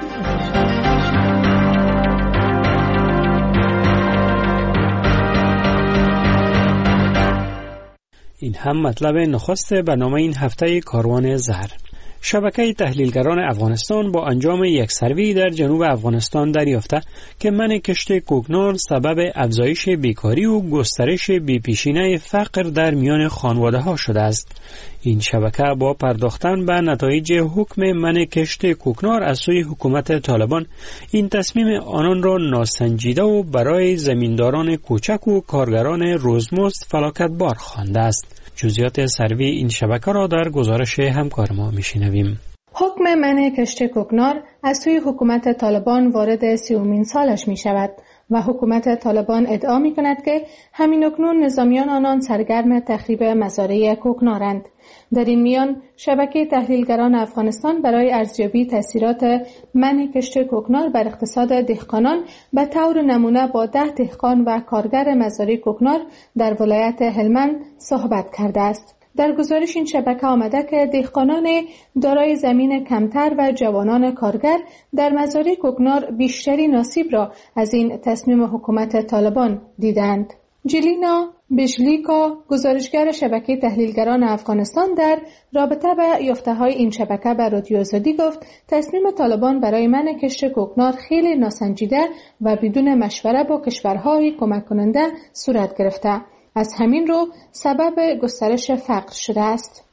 این هم مطلب نخست برنامه این هفته کاروان زهر. شبکه تحلیلگران افغانستان با انجام یک سروی در جنوب افغانستان دریافته که منع کشت کوکنار سبب افزایش بیکاری و گسترش بی‌پیشینه فقر در میان خانواده‌ها شده است. این شبکه با پرداختن به نتایج حکم منع کشت کوکنار از سوی حکومت طالبان این تصمیم آنان را ناسنجیده و برای زمینداران کوچک و کارگران روزمزد فلاکتبار خوانده است. جزئیات سروی این شبکه را در گزارش همکار ما میشنویم. حکم منع کشت کوکنار از سوی حکومت طالبان وارد 30مین سالش می شود و حکومت طالبان ادعا می کند که همین اکنون نظامیان آنان سرگرم تخریب مزارع کوکنارند. در این میان شبکه تحلیلگران افغانستان برای ارزیابی تاثیرات منع کشت کوکنار بر اقتصاد دهقانان به طور نمونه با 10 دهقان و کارگر مزارع کوکنار در ولایت هلمند صحبت کرده است. در گزارش این شبکه آمده که دهقانان دارای زمین کمتر و جوانان کارگر در مزارع کوکنار بیشترین آسیب را از این تصمیم حکومت طالبان دیدند. جلینا بشلیکا گزارشگر شبکه تحلیلگران افغانستان در رابطه به یافته‌های این شبکه به رادیو آزادی گفت تصمیم طالبان برای منع کشت کوکنار خیلی ناسنجیده و بدون مشوره با کشورهای کمک کننده صورت گرفته. از همین رو سبب گسترش فقر شده است.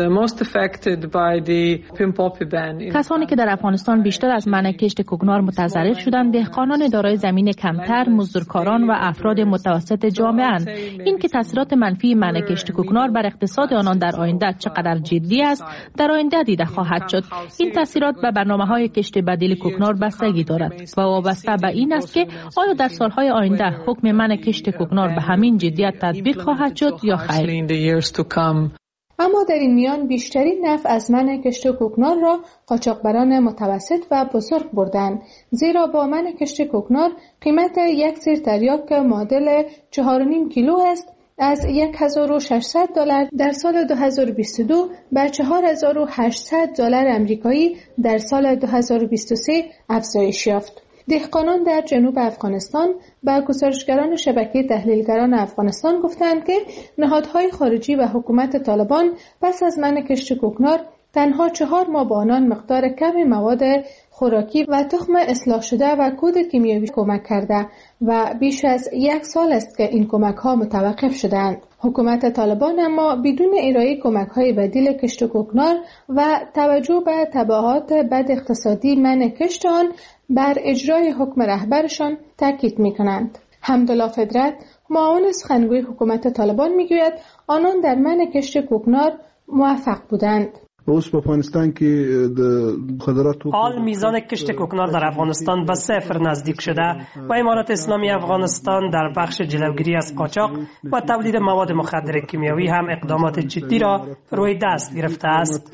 کسانی که در افغانستان بیشتر از منع کشت کوکنار متضرر شدند دهقانان دارای زمین کمتر، مزدورکاران و افراد متوسط جامعه اند. این که تاثیرات منفی منع کشت کوکنار بر اقتصاد آنان در آینده چقدر جدی است در آینده دیده خواهد شد. این تاثیرات به برنامه‌های کشت بدیل کوکنار بستگی دارد و وابسته به این است که آیا در سالهای آینده حکم منع کشت کوکنار به همین جدیت تطبیق خواهد شد یا خیر. اما در این میان بیشترین نفع از منع کشت کوکنار را قاچاقبران متوسط و بزرگ بردند، زیرا با منع کشت کوکنار قیمت یک سیر تریاک معادل 4.5 کیلو است از $1,600 در سال 2022 به $4,800 آمریکایی در سال 2023 افزایش یافت. دهقانان در جنوب افغانستان با گزارشگران شبکه تحلیلگران افغانستان گفتند که نهادهای خارجی و حکومت طالبان پس از منع کشت کوکنار تنها 4 ماه به آنان مقدار کم مواد خوراکی و تخم اصلاح شده و کود کیمیایی کمک کرده و بیش از 1 سال است که این کمک ها متوقف شدند. حکومت طالبان اما بدون ارائه کمک های بدیل کشت کوکنار و توجه به تبعات بد اقتصادی منع کشت آن بر اجرای حکم رهبرشان تاکید می‌کنند. حمدالله فدرت معاون سخنگوی حکومت طالبان میگوید آنان در منع کشت کوکنار موفق بودند. اوس په افغانستان کې د خضراتو حال میزان کشت کوکنار در افغانستان به 0 نزدیک شده و امارات اسلامی افغانستان در بخش جلوگیری از قاچاق و تولید مواد مخدر کیمیایی هم اقدامات جدی را روی دست گرفته است.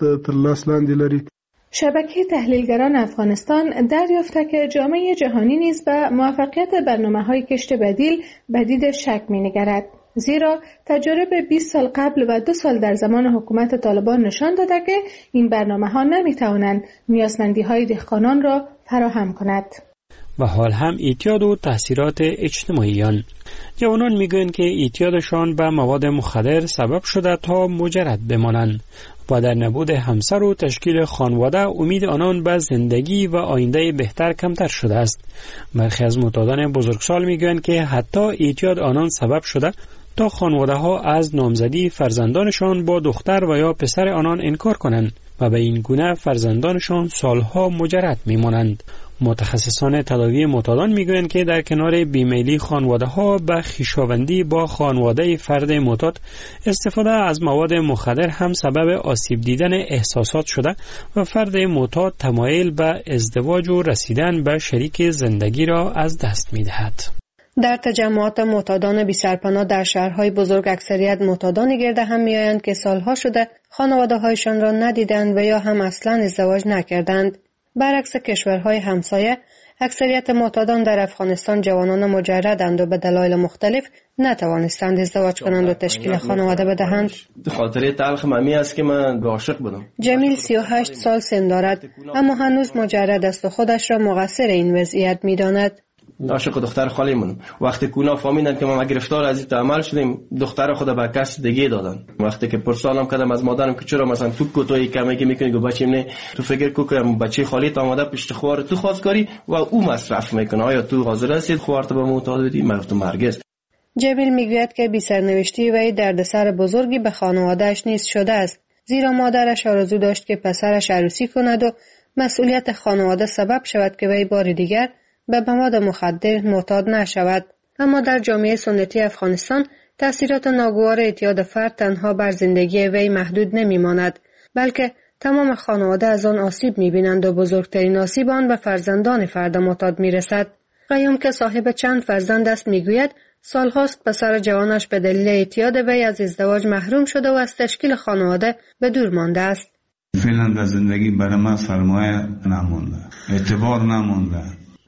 شبکه تحلیلگران افغانستان دریافته که جامعه جهانی نیز به موفقیت برنامه‌های کشت بدیل به دید شک می‌نگرد، زیرا تجارب 20 سال قبل و 2 سال در زمان حکومت طالبان نشان داده که این برنامه‌ها نمی‌توانند نیازمندی‌های دهقانان را فراهم کند. و حال هم اعتیاد و تاثیرات اجتماعیان. جوانان میگویند که اعتیادشان به مواد مخدر سبب شده تا مجرد بمانند و در نبود همسر و تشکیل خانواده امید آنان به زندگی و آینده بهتر کمتر شده است. برخی از معتادان بزرگسال میگویند که حتی اعتیاد آنان سبب شده تا خانواده ها از نامزدی فرزندانشان با دختر و یا پسر آنان انکار کنند و به این گونه فرزندانشان سالها مجرد میمانند. متخصصان تداوی معتادان میگویند که در کنار بیمیلی خانواده ها به خویشاوندی با خانواده فرد معتاد، استفاده از مواد مخدر هم سبب آسیب دیدن احساسات شده و فرد معتاد تمایل به ازدواج و رسیدن به شریک زندگی را از دست میدهد. در تجمعات معتادان بی سرپناه در شهرهای بزرگ اکثریت معتادان گرد هم میآیند که سالها شده خانواده هایشان را ندیدند و یا هم اصلا ازدواج نکردند. برعکس کشورهای همسایه، اکثریت معتادان در افغانستان جوانان مجردند و به دلایل مختلف نتوانستند ازدواج کنند و تشکیل خانواده بدهند. خاطره تلخ ممی است که من عاشق بودم. جمیل 38 سال سن دارد اما هنوز مجرد است و خودش را مقصر این وضعیت می‌داند. عاشق دختر خالیمون. وقتی کونا فهمیدن که ما گرفتار از این عمل شدیم، دختر خود به کس دیگه دادن. وقتی که پرسانم کردم از مادرم که چرا مثلا تو کوتاهی کمی که میکنی، گفت بچه‌م نه، تو فکر کنم بچه خالیت آماده پشت خوار تو خواستگاری و او مصرف میکنه، آیا تو حاضر هستی خوارت به معتاد بدی؟ من گفتم هرگز. جمیل میگوید که بی سرنوشتی وی دردسر بزرگی به خانواده‌اش نیز شده است، زیرا مادرش آرزو داشت که پسرش عروسی کند و مسئولیت خانواده سبب شود که وی بار دیگر به مواد مخدر معتاد نشود. اما در جامعه سنتی افغانستان تأثیرات ناگوار اعتیاد فرد تنها بر زندگی وی محدود نمیماند، بلکه تمام خانواده از آن آسیب می‌بینند و بزرگترین آسیب آن به فرزندان فرد معتاد می‌رسد. قیوم که صاحب چند فرزند است میگوید سالهاست پسر جوانش به دلیل اعتیاد وی از ازدواج محروم شده و از تشکیل خانواده به دور مانده است. فعلا در زندگی برای من سرمایه نمونده، اعتبار نمونده.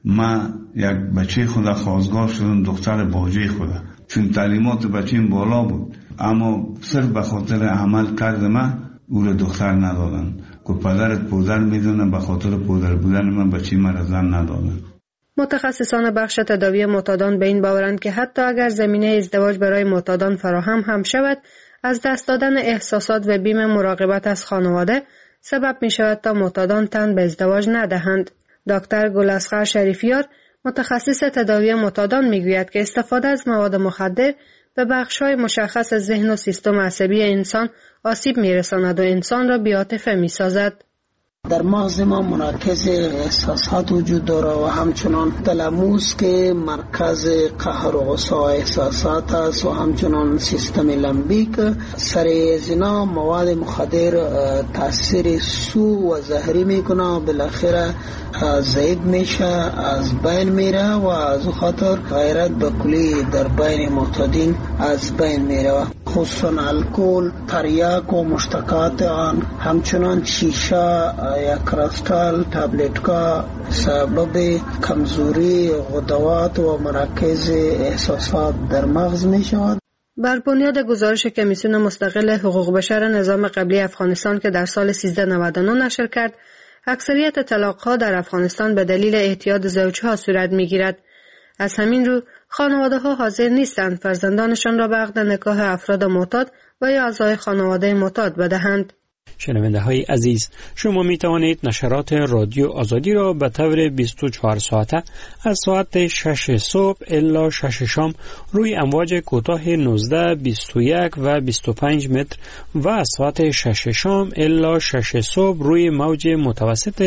من یک بچه خدا خواستگار شدم، دختر باجه خدا، چون تعلیمات بچیم بالا بود، اما صرف به خاطر عمل کرد من او را دختر ندادن که پدرت پودر میدونه، به خاطر پودر بودن من بچه من را زن ندادن. متخصصان بخش تداوی معتادان به این باورند که حتی اگر زمینه ازدواج برای معتادان فراهم هم شود، از دست دادن احساسات و بیم مراقبت از خانواده سبب می شود تا معتادان تن به ازدواج ندهند. دکتر گلاصغر شریفیار متخصص تداوی معتادان می گوید که استفاده از مواد مخدر به بخش‌های مشخص از ذهن و سیستم عصبی انسان آسیب می رساند و انسان را بی‌عاطفه می سازد. در مغز ما مراکز احساسات وجود داره و همچنان تلموس که مرکز قهر و غصه و احساسات است و همچنان سیستم لمبیک. سر زنا مواد مخدر تاثیر سو و زهری میکنه، بالاخره ضعیف میشه، از بین میره و از خاطر غیرت به کلی در بین معتادین از بین میره، خصوصا الکل، تریاک و مشتقات آن، همچنان شیشه یا کریستال تابلت‌ها سبب کمزوری غدوات و مراکز احساسات در مغز می شود. بر بنیاد گزارش کمیسیون مستقل حقوق بشر نظام قبلی افغانستان که در سال 1399 نشر کرد، اکثریت طلاق‌ها در افغانستان به دلیل اعتیاد زوجها صورت می‌گیرد. از همین رو خانواده‌ها حاضر نیستند فرزندانشان را به عقد نکاح افراد معتاد و یا اعضای خانواده معتاد بدهند. شنونده های عزیز، شما می توانید نشرات رادیو آزادی را به طور 24 ساعته از ساعت 6 صبح الی 6 شام روی امواج کوتاه 19، 21 و 25 متر و از ساعت 6 شام الی 6 صبح روی موج متوسط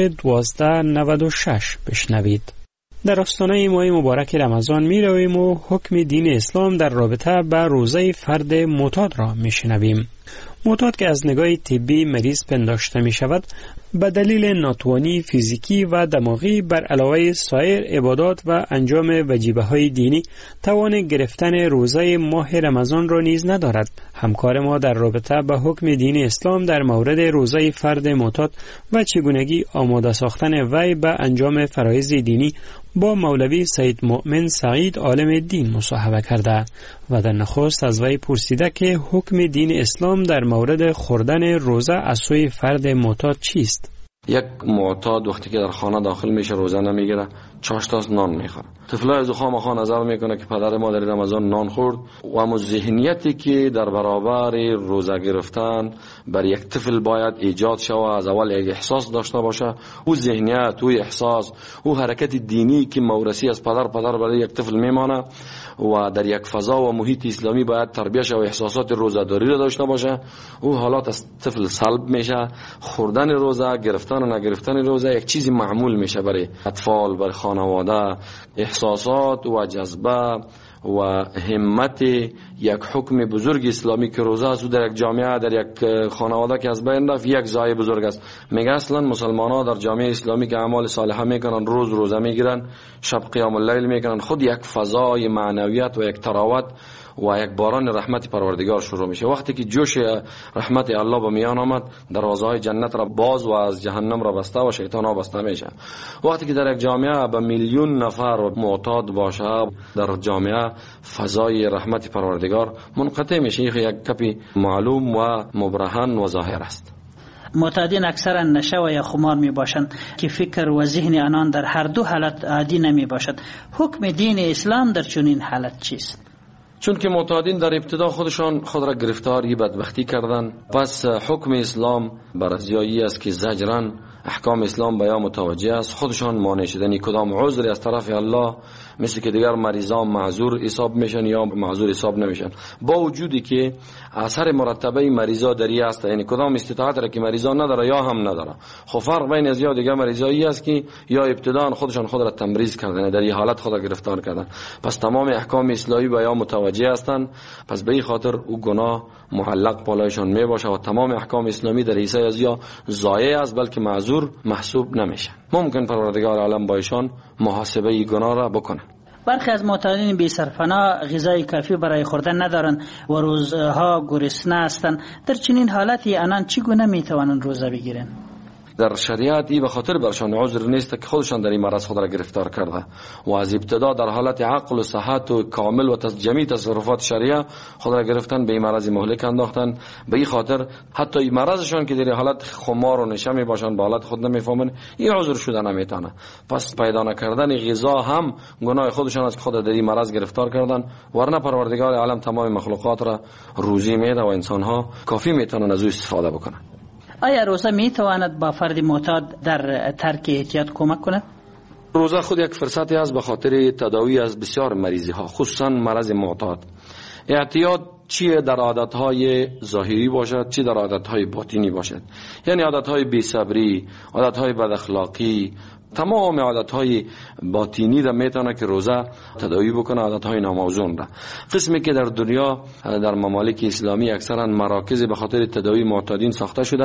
1296 بشنوید. در آستانه ماه مبارک رمضان می رویم و حکم دین اسلام در رابطه با روزه فرد معتاد را می شنویم. معتاد که از نگاه طبی مریض پنداشته می شود به دلیل ناتوانی فیزیکی و دماغی بر علاوه سایر عبادات و انجام وجیبه های دینی توان گرفتن روزه ماه رمضان را نیز ندارد. همکار ما در رابطه با حکم دین اسلام در مورد روزه فرد معتاد و چگونگی آماده ساختن وی به انجام فرایض دینی با مولوی سید مؤمن سعید عالم دین مصاحبه کرده و در نخست از وی پرسیده که حکم دین اسلام در مورد خوردن روزه از سوی فرد معتاد چیست؟ یک معتاد وقتی که در خانه داخل میشه روزه نمیگیره، چاشتاس نان میخوره. طفلای از خامخا نظر میکنه که پدر ما در رمضان نان خورد و اما ذهنیتی که در برابر روزه گرفتن بر یک طفل باید ایجاد شود، از اول یک احساس داشته باشه، او ذهنیت، او احساس، او حرکت دینی که موروثی از پدر برای یک طفل میمانه و در یک فضا و محیط اسلامی باید تربیت و احساسات روزه‌داری را داشته باشه، او حالات از طفل سلب میشه. خوردن روزه، گرفتن و نگرفتن روزه یک چیزی معمول میشه برای اطفال، برای خانواده. احساسات و جذبه و همت یک حکم بزرگ اسلامی که روزه است و در یک جامعه، در یک خانواده که از بین رفت، یک جای بزرگ است. میگه اصلا مسلمان ها در جامعه اسلامی که اعمال صالحه میکنن، روزه میگیرن، شب قیام اللیل میکنن، خود یک فضای معنویت و یک تراوت و یک باران رحمت پروردگار شروع میشه. وقتی که جوش رحمت الله به میان آمد، دروازه‌های جنت را باز و از جهنم را بسته و شیطان ها بسته میشه. وقتی که در یک جامعه به میلیون نفر معتاد باشه، در جامعه فضای رحمت پروردگار منقطع میشه. یک کپی معلوم و مبرهن و ظاهر است. معتادین اکثرا نشه و یا خمار می باشند که فکر و ذهن آنان در هر دو حالت عادی نمی باشد. حکم دین اسلام در چنین حالت چیست؟ چون که معتادین در ابتدا خودشان خود را گرفتاری بدبختی کردند، پس حکم اسلام بر ازیایی است که زجرن احکام اسلام به یا متوجه است خودشان مانع شدن کدام عذری از طرف الله، مثل که دیگر مریضان معذور حساب میشن یا معذور حساب نمیشن، با وجودی که اثر مرتبه مریضا دری است، یعنی کدام استطاعت را که مریضا نداره یا هم نداره. خب فرق بین از یا دیگر مریضایی است که یا ابتدا خودشان خود را تمریض کردن، در این حالت خود را گرفتار کردن، پس تمام احکام اسلامی به یا متوجه هستند، پس به این خاطر او گناه معلق بالایشان می باشه و تمام احکام اسلامی در حیث از یا ضایع است بلکه معذور محسوب نمیشه. ممکن پروردگار عالم با ایشان محاسبه گناه را بکنه. برخی از معتادین بی سرپناه غذای کافی برای خوردن ندارند و روزها گرسنه هستند. در چنین حالتی آنان چگونه میتوانند روزه بگیرند؟ در شریعت به خاطر برشان عذر نیست که خودشان در این مرض خود را گرفتار کرده و از ابتدا در حالت عقل و صحت و کامل و جمعی تصرفات شریعه خود را گرفتن به این مرض مهلک انداختن. به این خاطر حتی این مرضشان که در حالت خمار و نشه می باشند به حالت خود نمیفهمند، این عذر شده نمیتونه. پس پیدا نکردن غذا هم گناه خودشان است که خود در این مرض گرفتار کردن، ورنه پروردگار عالم تمام مخلوقات را روزی میده و انسان ها کافی میتونن از او استفاده بکنن. آیا روزه می تواند با فرد معتاد در ترک اعتیاد کمک کند؟ روزه خود یک فرصتی است به خاطر تداوی از بسیار مریضی ها، خصوصا مرض معتاد. اعتیاد چیه در عادتهای ظاهری باشد چی در عادتهای باطنی باشد، یعنی عادتهای بی‌صبری، عادتهای بد اخلاقی، تمام عادتهای باطنی را میتونه که روزه تداوی بکنه، عادتهای ناموزون را. قسمی که در دنیا در ممالک اسلامی اکثرا مراکز به خاطر تداوی معتادین ساخته شده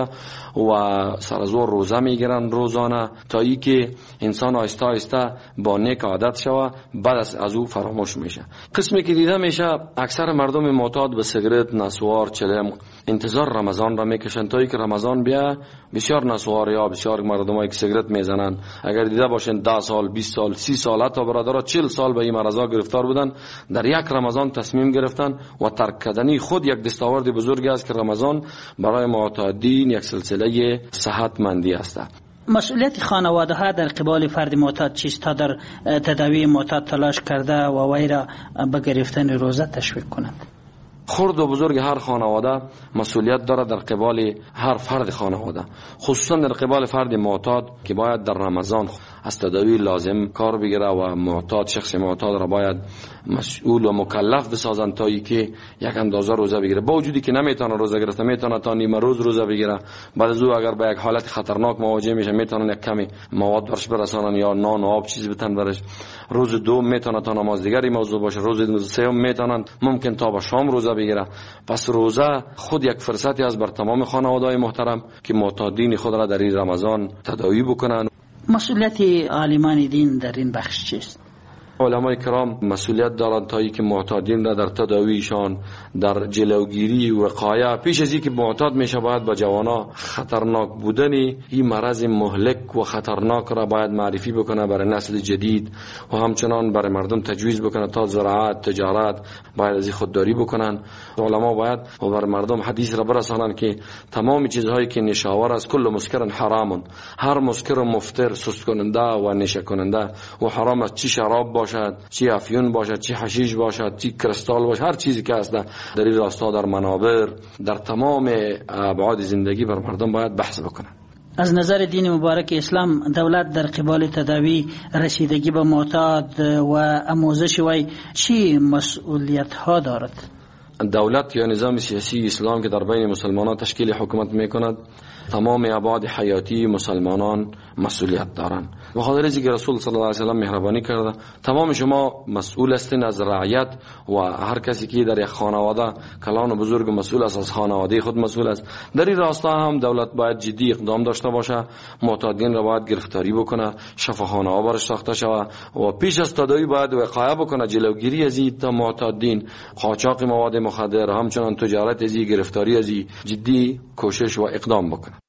و سر از روزه میگیرن روزانه تا ای که انسان آهسته آهسته با نیک عادت شوه، بعد از او فراموش میشه. قسمی که دیده میشه اکثر مردم معتاد به سیگرت، نسوار، چلم انتظار رمضان را میکشن تا ای که رمضان بیا. بسیار نسوار یا بسیار مردمایی که سیگرت میزنن اگر دیده باشین 10 سال 20 سال 30 سال حتی برادرها 40 سال به این مرضا گرفتار بودن، در یک رمضان تصمیم گرفتن و ترک کردنی خود یک دستاورد بزرگی است که رمضان برای معتادین یک سلسله صحتمندی است. مسئولیت خانواده ها در قبال فرد معتاد چیست تا در تداوی معتاد تلاش کرده و وی را به گرفتن روزه تشویق کنند؟ خرد و بزرگ هر خانواده مسئولیت داره در قبال هر فرد خانواده، خصوصا در قبال فرد معتاد که باید در رمضان از تداوی لازم کار بگیره و معتاد شخص معتاد را باید مسئول و مکلف بسازن تا ای که یک اندازه روزه بگیره. با وجودی که نمیتونه روزه گرفته، میتونه تا نیم روز روزه بگیره، بعد از او اگر به یک حالت خطرناک مواجه میشه میتونن یک کمی مواد برش برسانن یا نان و آب چیزی بتن برش. روز دوم میتونه تا نماز دیگری موضوع باشه، روز سوم میتونن ممکن تا به شام روزه بگیره. پس روزه خود یک فرصتی است بر تمام خانواده‌های محترم که معتادین خود را در این رمضان تداوی بکنن. مسئولیت عالمان دین در این بخش چیست؟ علمای کرام مسئولیت دارند تا اینکه معتادین را در تداویشان، در جلوگیری و وقایه پیش از اینکه معتاد میشه باید با جوانا خطرناک بودن این مرض مهلک و خطرناک را باید معرفی بکنه برای نسل جدید و همچنان برای مردم تجویز بکنه تا زراعت، تجارت باید از خودداری بکنن. علما باید و برای مردم حدیث را برسانن که تمام چیزهایی که نشاور است کل مسکر حرام، هر مسکر مفتر، سست کننده و نشه کننده و حرام است، چی شراب باشد، چی افیون باشد، چی حشیش باشد، چی کریستال باشد، هر چیزی که هست در این راستا در منابر در تمام ابعاد زندگی بر مردم باید بحث بکنن. از نظر دین مبارک اسلام دولت در قبال تداوی، رسیدگی به معتاد و آموزش وی چی مسئولیت ها دارد؟ دولت یا نظام سیاسی اسلام که در بین مسلمانان تشکیل حکومت میکند تمام ابعاد حیاتی مسلمانان مسئولیت دارند. و خاطر اینکه که رسول صلی الله علیه و سلم مهربانی کرده تمام شما مسئول هستین از رعیت و هر کسی که در یک خانواده کلان و بزرگ مسئول است از خانواده خود مسئول است. در این راستا هم دولت باید جدی اقدام داشته باشه، معتادین را باید گرفتاری بکنه، شفاخانه ها برش ساخته شود و پیش از تداوی باید وقایه بکنه، جلوگیری از این معتادین، قاچاق مواد مخدر، همچنان تجارت از این، گرفتاری از این، جدی کوشش و اقدام بکنه.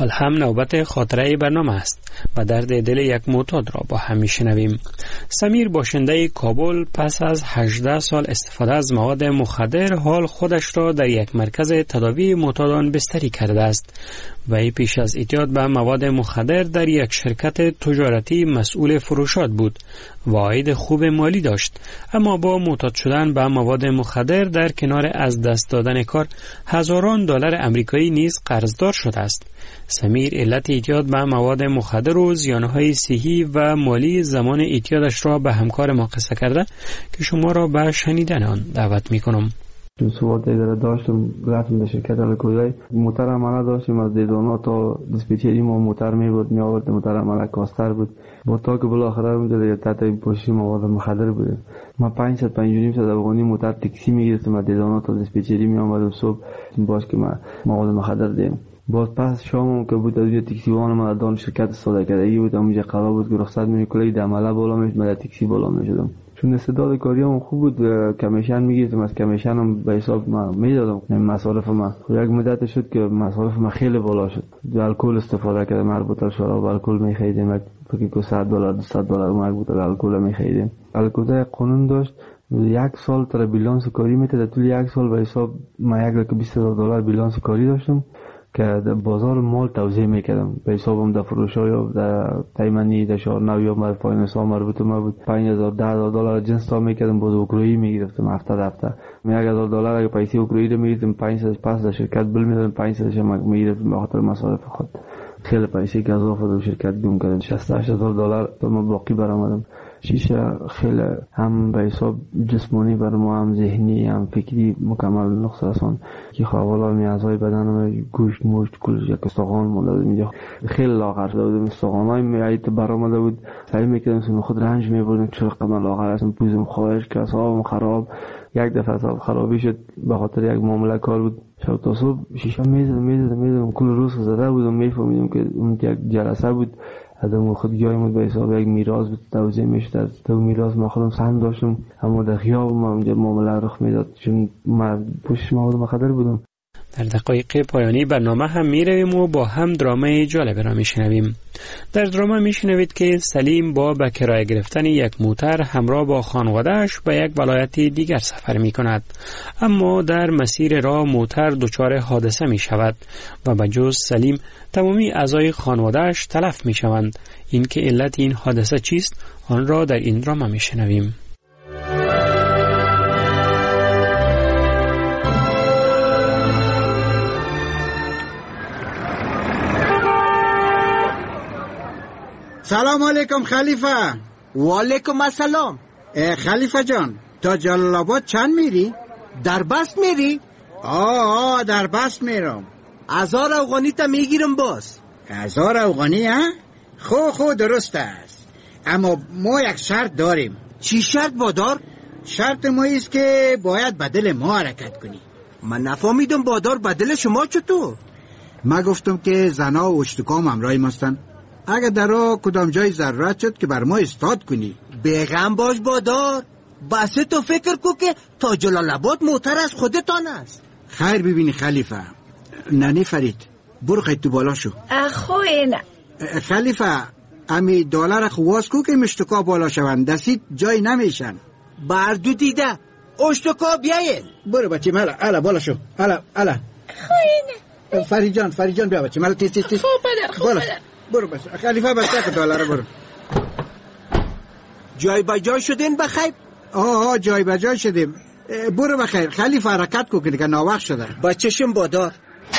حال هم نوبت خاطره برنامه است و درد دل یک معتاد را با هم میشنویم. سمیر باشنده کابل پس از 18 سال استفاده از مواد مخدر حال خودش را در یک مرکز تداوی معتادان بستری کرده است. وی پیش از اعتیاد به مواد مخدر در یک شرکت تجارتی مسئول فروشات بود و عاید خوب مالی داشت، اما با معتاد شدن به مواد مخدر در کنار از دست دادن کار هزاران دلار آمریکایی نیز قرضدار شده است. سمیر علت اعتیاد به مواد مخدر و زیانهای صحی و مالی زمان اعتیادش را به همکار ما قصه کرده که شما را به شنیدن آن دعوت میکنم. تو سوال دیگر داشتم، رفتم به شرکت الکوزای موتر عمله داشتیم، از دیدانا تا دیسپیچری ما موتر میبود میآورد، موتر عمله کاستر بود با تا که بالاخره اونجا تحت پوشش مواد مخدر بود. ما 500 افغانی موتر تاکسی میگرفتم از دیدانا تا دیسپیچری میآمد و صبح باش که ما مواد مخدر دیم. باز پس شام که بود از تاکسی وان ما دان شرکت سوداگری بود، اونجا قرار بود که رخصت میکنه عمله بالا میشد، من تاکسی بالا میشدم. چون استعداد کاریم خوب بود، کمیشن میگیرم، از کمیشنم به حساب ما میدادم مصارف ما. یک مدت شد که مصارف ما خیلی بالا شد. الکل استفاده کردم، مربوطه شراب الکل میخریدیم، فکر کنم $100 $200 مربوطه الکل میخریدیم. الکل قانون داشت 1 سال تر بیلانس کاری میتاد، طول 1 سال به حساب ما $120,000 بیلانس کاری داشتم که در بازار مال توزیع میکردم به حسابم، در فروش‌ها یا در تایمنی در شهرنو یا در فایننس ها مربوط ما بود. $5,000 $10,000 جنس تا میکردم، باز اوکراینی میگرفتم هفته $1,000 اگه پیسه اوکراینی رو میگرفتم 500 پس در شرکت بل میدادم 500 میگرفتم به خاطر مصارف خود. خیلی پیسه که اضافه در شرکت گم کردم، $60,000 تا ما باقی برآمدم. شیشه خیلی هم به حساب جسمانی بر ما، هم ذهنی هم فکری مکمل نقص رسان که خواهوالا نیازهای بدنم گوشت موشت کلش یک استخوان مونده بود. اینجا خیلی لاغر شده بودم، استخوانهای میایت برآمده بود، سعی میکردم خود رنج میبردم چرا قدم لاغر هستم، پوزم خواهش که اصابم خراب. یک دفعه اصاب خرابی شد به خاطر یک معامله کار بود، شب تا صبح شیشه میزدم کل روز زده بودم، میفهمیدم که اون یک جلسه بود آدم خود گیایم به حساب یک میراث بود توزیع میشد. از تو میراث ما خودم سهم داشتم، اما در خیاب ما اونجا معامله رخ میداد چون ما پوشش مواد مخدر بودم. در دقایق پایانی برنامه هم میرویم و با هم درامه جالب را میشنویم. در درامه میشنوید که سلیم با به کرایه گرفتن یک موتر همراه با خانواده‌اش به یک ولایت دیگر سفر میکند، اما در مسیر راه موتر دچار حادثه میشود و به جز سلیم تمامی اعضای خانواده‌اش تلف میشوند. این که علت این حادثه چیست آن را در این درامه میشنویم. سلام علیکم خلیفه. و علیکم السلام. خلیفه جان تا جلال آباد چند میری؟ در بست میری؟ آه در بست میرم. 1000 افغانی تا میگیرم باز. 1000 افغانی ها؟ خو درست است، اما ما یک شرط داریم. چی شرط بادار؟ شرط ما است که باید بدل ما حرکت کنی. من نفهمیدم بادار بدل شما چطور؟ ما گفتم که زنا و اشتکام همراهی ماستن، اگر در راه کدام جای ضرورت شد که بر ما استاد کنی. بیغم باش بادار، بس تو فکر کو که تا جلال آباد موتر از خودتان است. خیر ببینی خلیفه. ننی فرید برو خیلی تو بالا شو. اخوین خلیفه امی دلار خواست کو که مشتکا بالا شوند، دستید جای نمیشن. بردو دیده اشتکا بیاین. برو بچه مالا الا بالا شو. الا خوین فرید جان بیا بچه مالا تیز خوب بدر برو بس خلیفه بس که دلار برو. جای بجای شدین بخیر؟ آه جای بجای شدیم. برو بخیر خلیفه حرکت کو که دیگه ناوقت شده. بچشم بادار.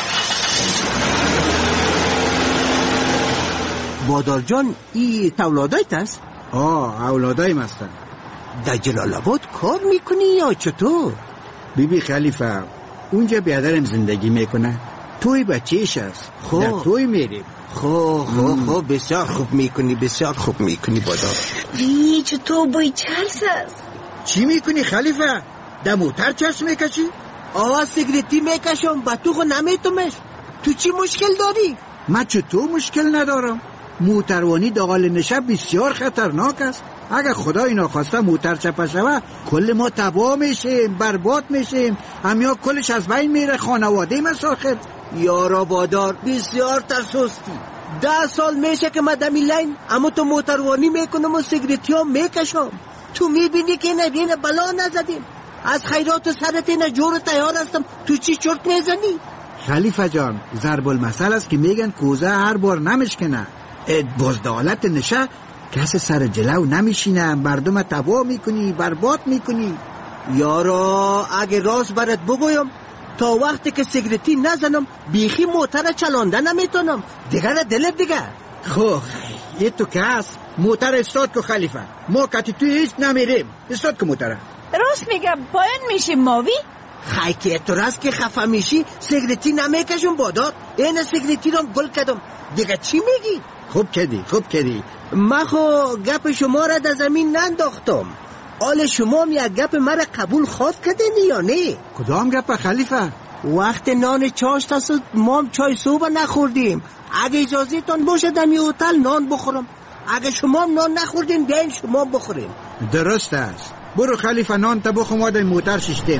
بادار جان ای تولادایت است؟ اولادایم هستن. در جلال آباد کار میکنی یا چطور؟ بیبی خلیفه اونجا بیادرم زندگی میکنه، توی بچهش است، در توی میریم. خب بسیار خوب میکنی بادار. وی چطور بای چرس است؟ چی میکنی خلیفه؟ در موتر چرس میکشی؟ سیگریتی میکشم با تو خو نمیتومش. تو چی مشکل داری؟ من چطور مشکل ندارم؟ موتروانی داخل نشه بسیار خطرناک است. اگر خدای ناخواسته موتر چپه شوه کل ما تباه میشیم، برباد میشیم، همیا کلش از بین میره، خانواده مساخر. یارا بادار بسیار ترسوستی. 10 سال میشه که من دمی لین اما تو موتروانی میکنم و سیگریتی ها میکشم. تو میبینی که نبینه بلا نزدیم. از خیرات سرت اینه جور تیار هستم، تو چی چرت میزنی؟ خلیفه جان، ضرب المثل است که میگن کوزه هر بار نمیشکنه. بزدالت نشه کسی سر جلو نمیشینه، مردم تباه میکنی، برباد میکنی. یارا اگه راست برات بگویم تا وقتی که سیگریتی نزنم بیخی موتر چلانده نمیتونم. دیگر دلت دیگر. خب یه تو که هست موتر استاد که خلیفه، ما کتی توی هیچ نمیریم. استاد که موتره. راست میگم پایان میشیم ماوی. خی که تو راست که خفه میشی سیگریتی نمیکشم بادار. این سیگریتی رو گل کردم. دیگه چی میگی؟ خوب کردی. من خو گپ شما را در زمین ننداختم. آل شما یک گپ مرا قبول خواست کردین یا نه؟ کدام گپ خلیفه؟ وقت نان چاشت است ما چای صبح نخوردیم. اگه اجازه تان باشه دمی هتل نان بخورم. اگه شما نان نخوردین بیاین شما بخوریم. درست است. برو خلیفه نان تا بخور، ما در موتر ششتیم.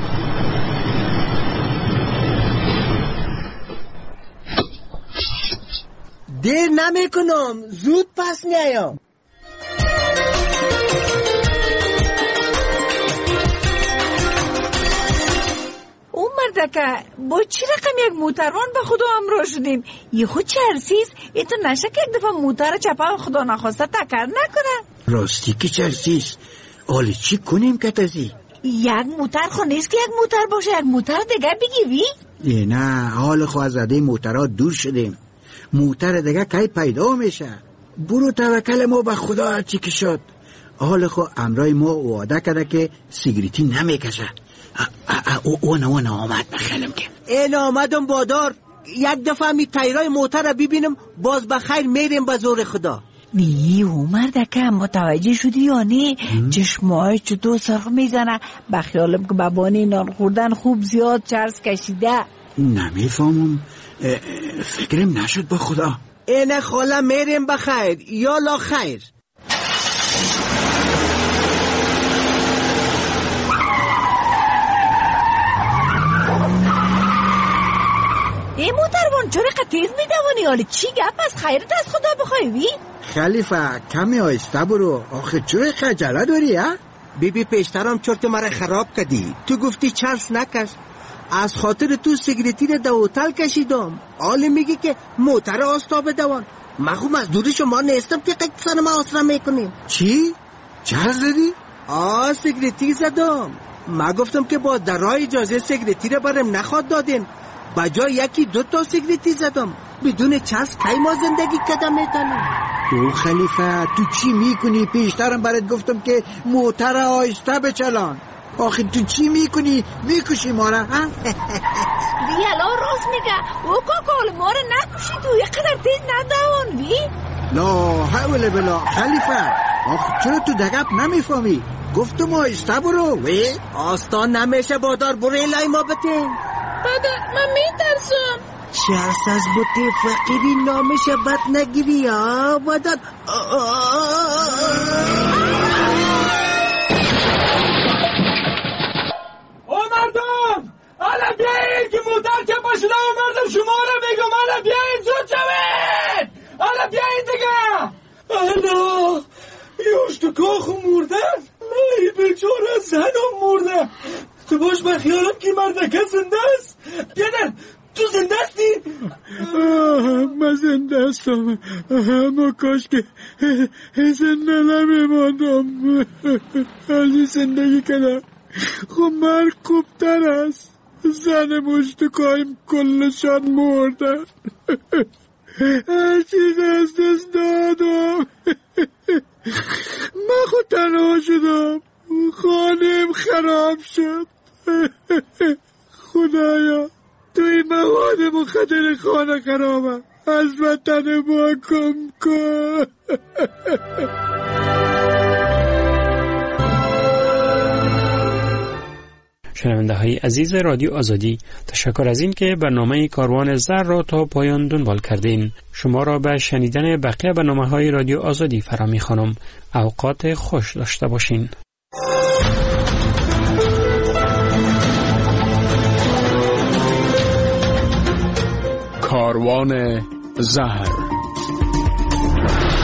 دیر نمی کنم، زود پس نیایم. اون مردکه با چی رقم یک موتروان به خدا همراه شدیم؟ یه خود چرسیز ای تو نشه که یک دفعه موتر چپا خدا نخواسته تکر نکنه. راستی که چرسیز آلی چی کنیم کتازی؟ یک موتر خو نیست که یک موتر باشه، یک موتر دیگه بگی وی؟ نه حال خو از عده موترها دور شدیم. موتر دیگه کی پیدا میشه. برو توکل ما به خدا هرچی که شد. حال خو امرای ما وعده کرده که سیگریتی نمیکشه. اون آمد بخیلم که این آمدم بادار. یک دفعه می تایرای موتر رو ببینم باز بخیر میریم به زور خدا. نی او مردکه متوجه شدی یا نه؟ چشمای چطور سرخ میزنه. بخیالم که بابانی نان خوردن خوب زیاد چرس کشیده. نمیفهمم، فکرم نشد با خدا. اینه خاله میریم بخیر یا لا خیر. ای موتروان چرا قطیز میدوانی؟ حالا چی گپ از خیرت از خدا بخوای وی؟ خلیفه کمی آیسته برو، آخه چرا خجله داری ها؟ بیبی پیشترم چرت مرا خراب کردی. تو گفتی چرس نکش، از خاطر تو سیگریتی رو در هتل کشیدم. حالا میگی که موتر آستاب دوان. من خو مزدور شما نیستم که قیق سر ما آسرا میکنیم. چی؟ چرس زدی؟ سیگریتی زدم. من گفتم که با در راه اجازه سیگریتی رو برم نخواد دادین، بجای یکی 2 سیگریتی زدم. بدون چرس کی ما زندگی کدام میتونیم؟ او خلیفه تو چی میکنی؟ پیشترم برات گفتم که موتر آیسته بچلان. آخه تو چی میکنی؟ میکشی ما را ها؟ وی الان راست میگه. او کاکال ما را نکشی، تو یقدر تیز ندوان وی. لا حول بلا خلیفه، آخه چرا تو دقیق نمیفهمی؟ گفتم آیسته برو. وی آستان نمیشه بادار، برو الهی ما بتین. من میترسم. چرس از بوتی فقیری نامشه بد نگیری ها بادار. او مردم حالا بیایید که موتر که باشده. او مردم شما رو میگم حالا بیایید، زود شوید. حالا بیایید دیگه. حالا یوشتو کاخو مردن. ای بیچاره زنم مرده. تو باش من خیالم که مردکه زنده است. بیادر تو زنده هستی؟ من زنده هستم، اما کاش که زنده نمیماندم. حالی زندگی کنم خب مرگ خوبتر است. زن مشتکایم کلشان مردن. هر چیز از دست دادم. من خود تنها شدم، خانم خراب شد. خدایا تو این مواد مخدر خانه خرابم، از وطن ما کم کن. شنونده های عزیز رادیو آزادی، تشکر از این که برنامه کاروان زر را تا پایان دنبال کردین. شما را به شنیدن بقیه برنامه های رادیو آزادی فرا می‌خوانم. اوقات خوش داشته باشین. کاروان زهر.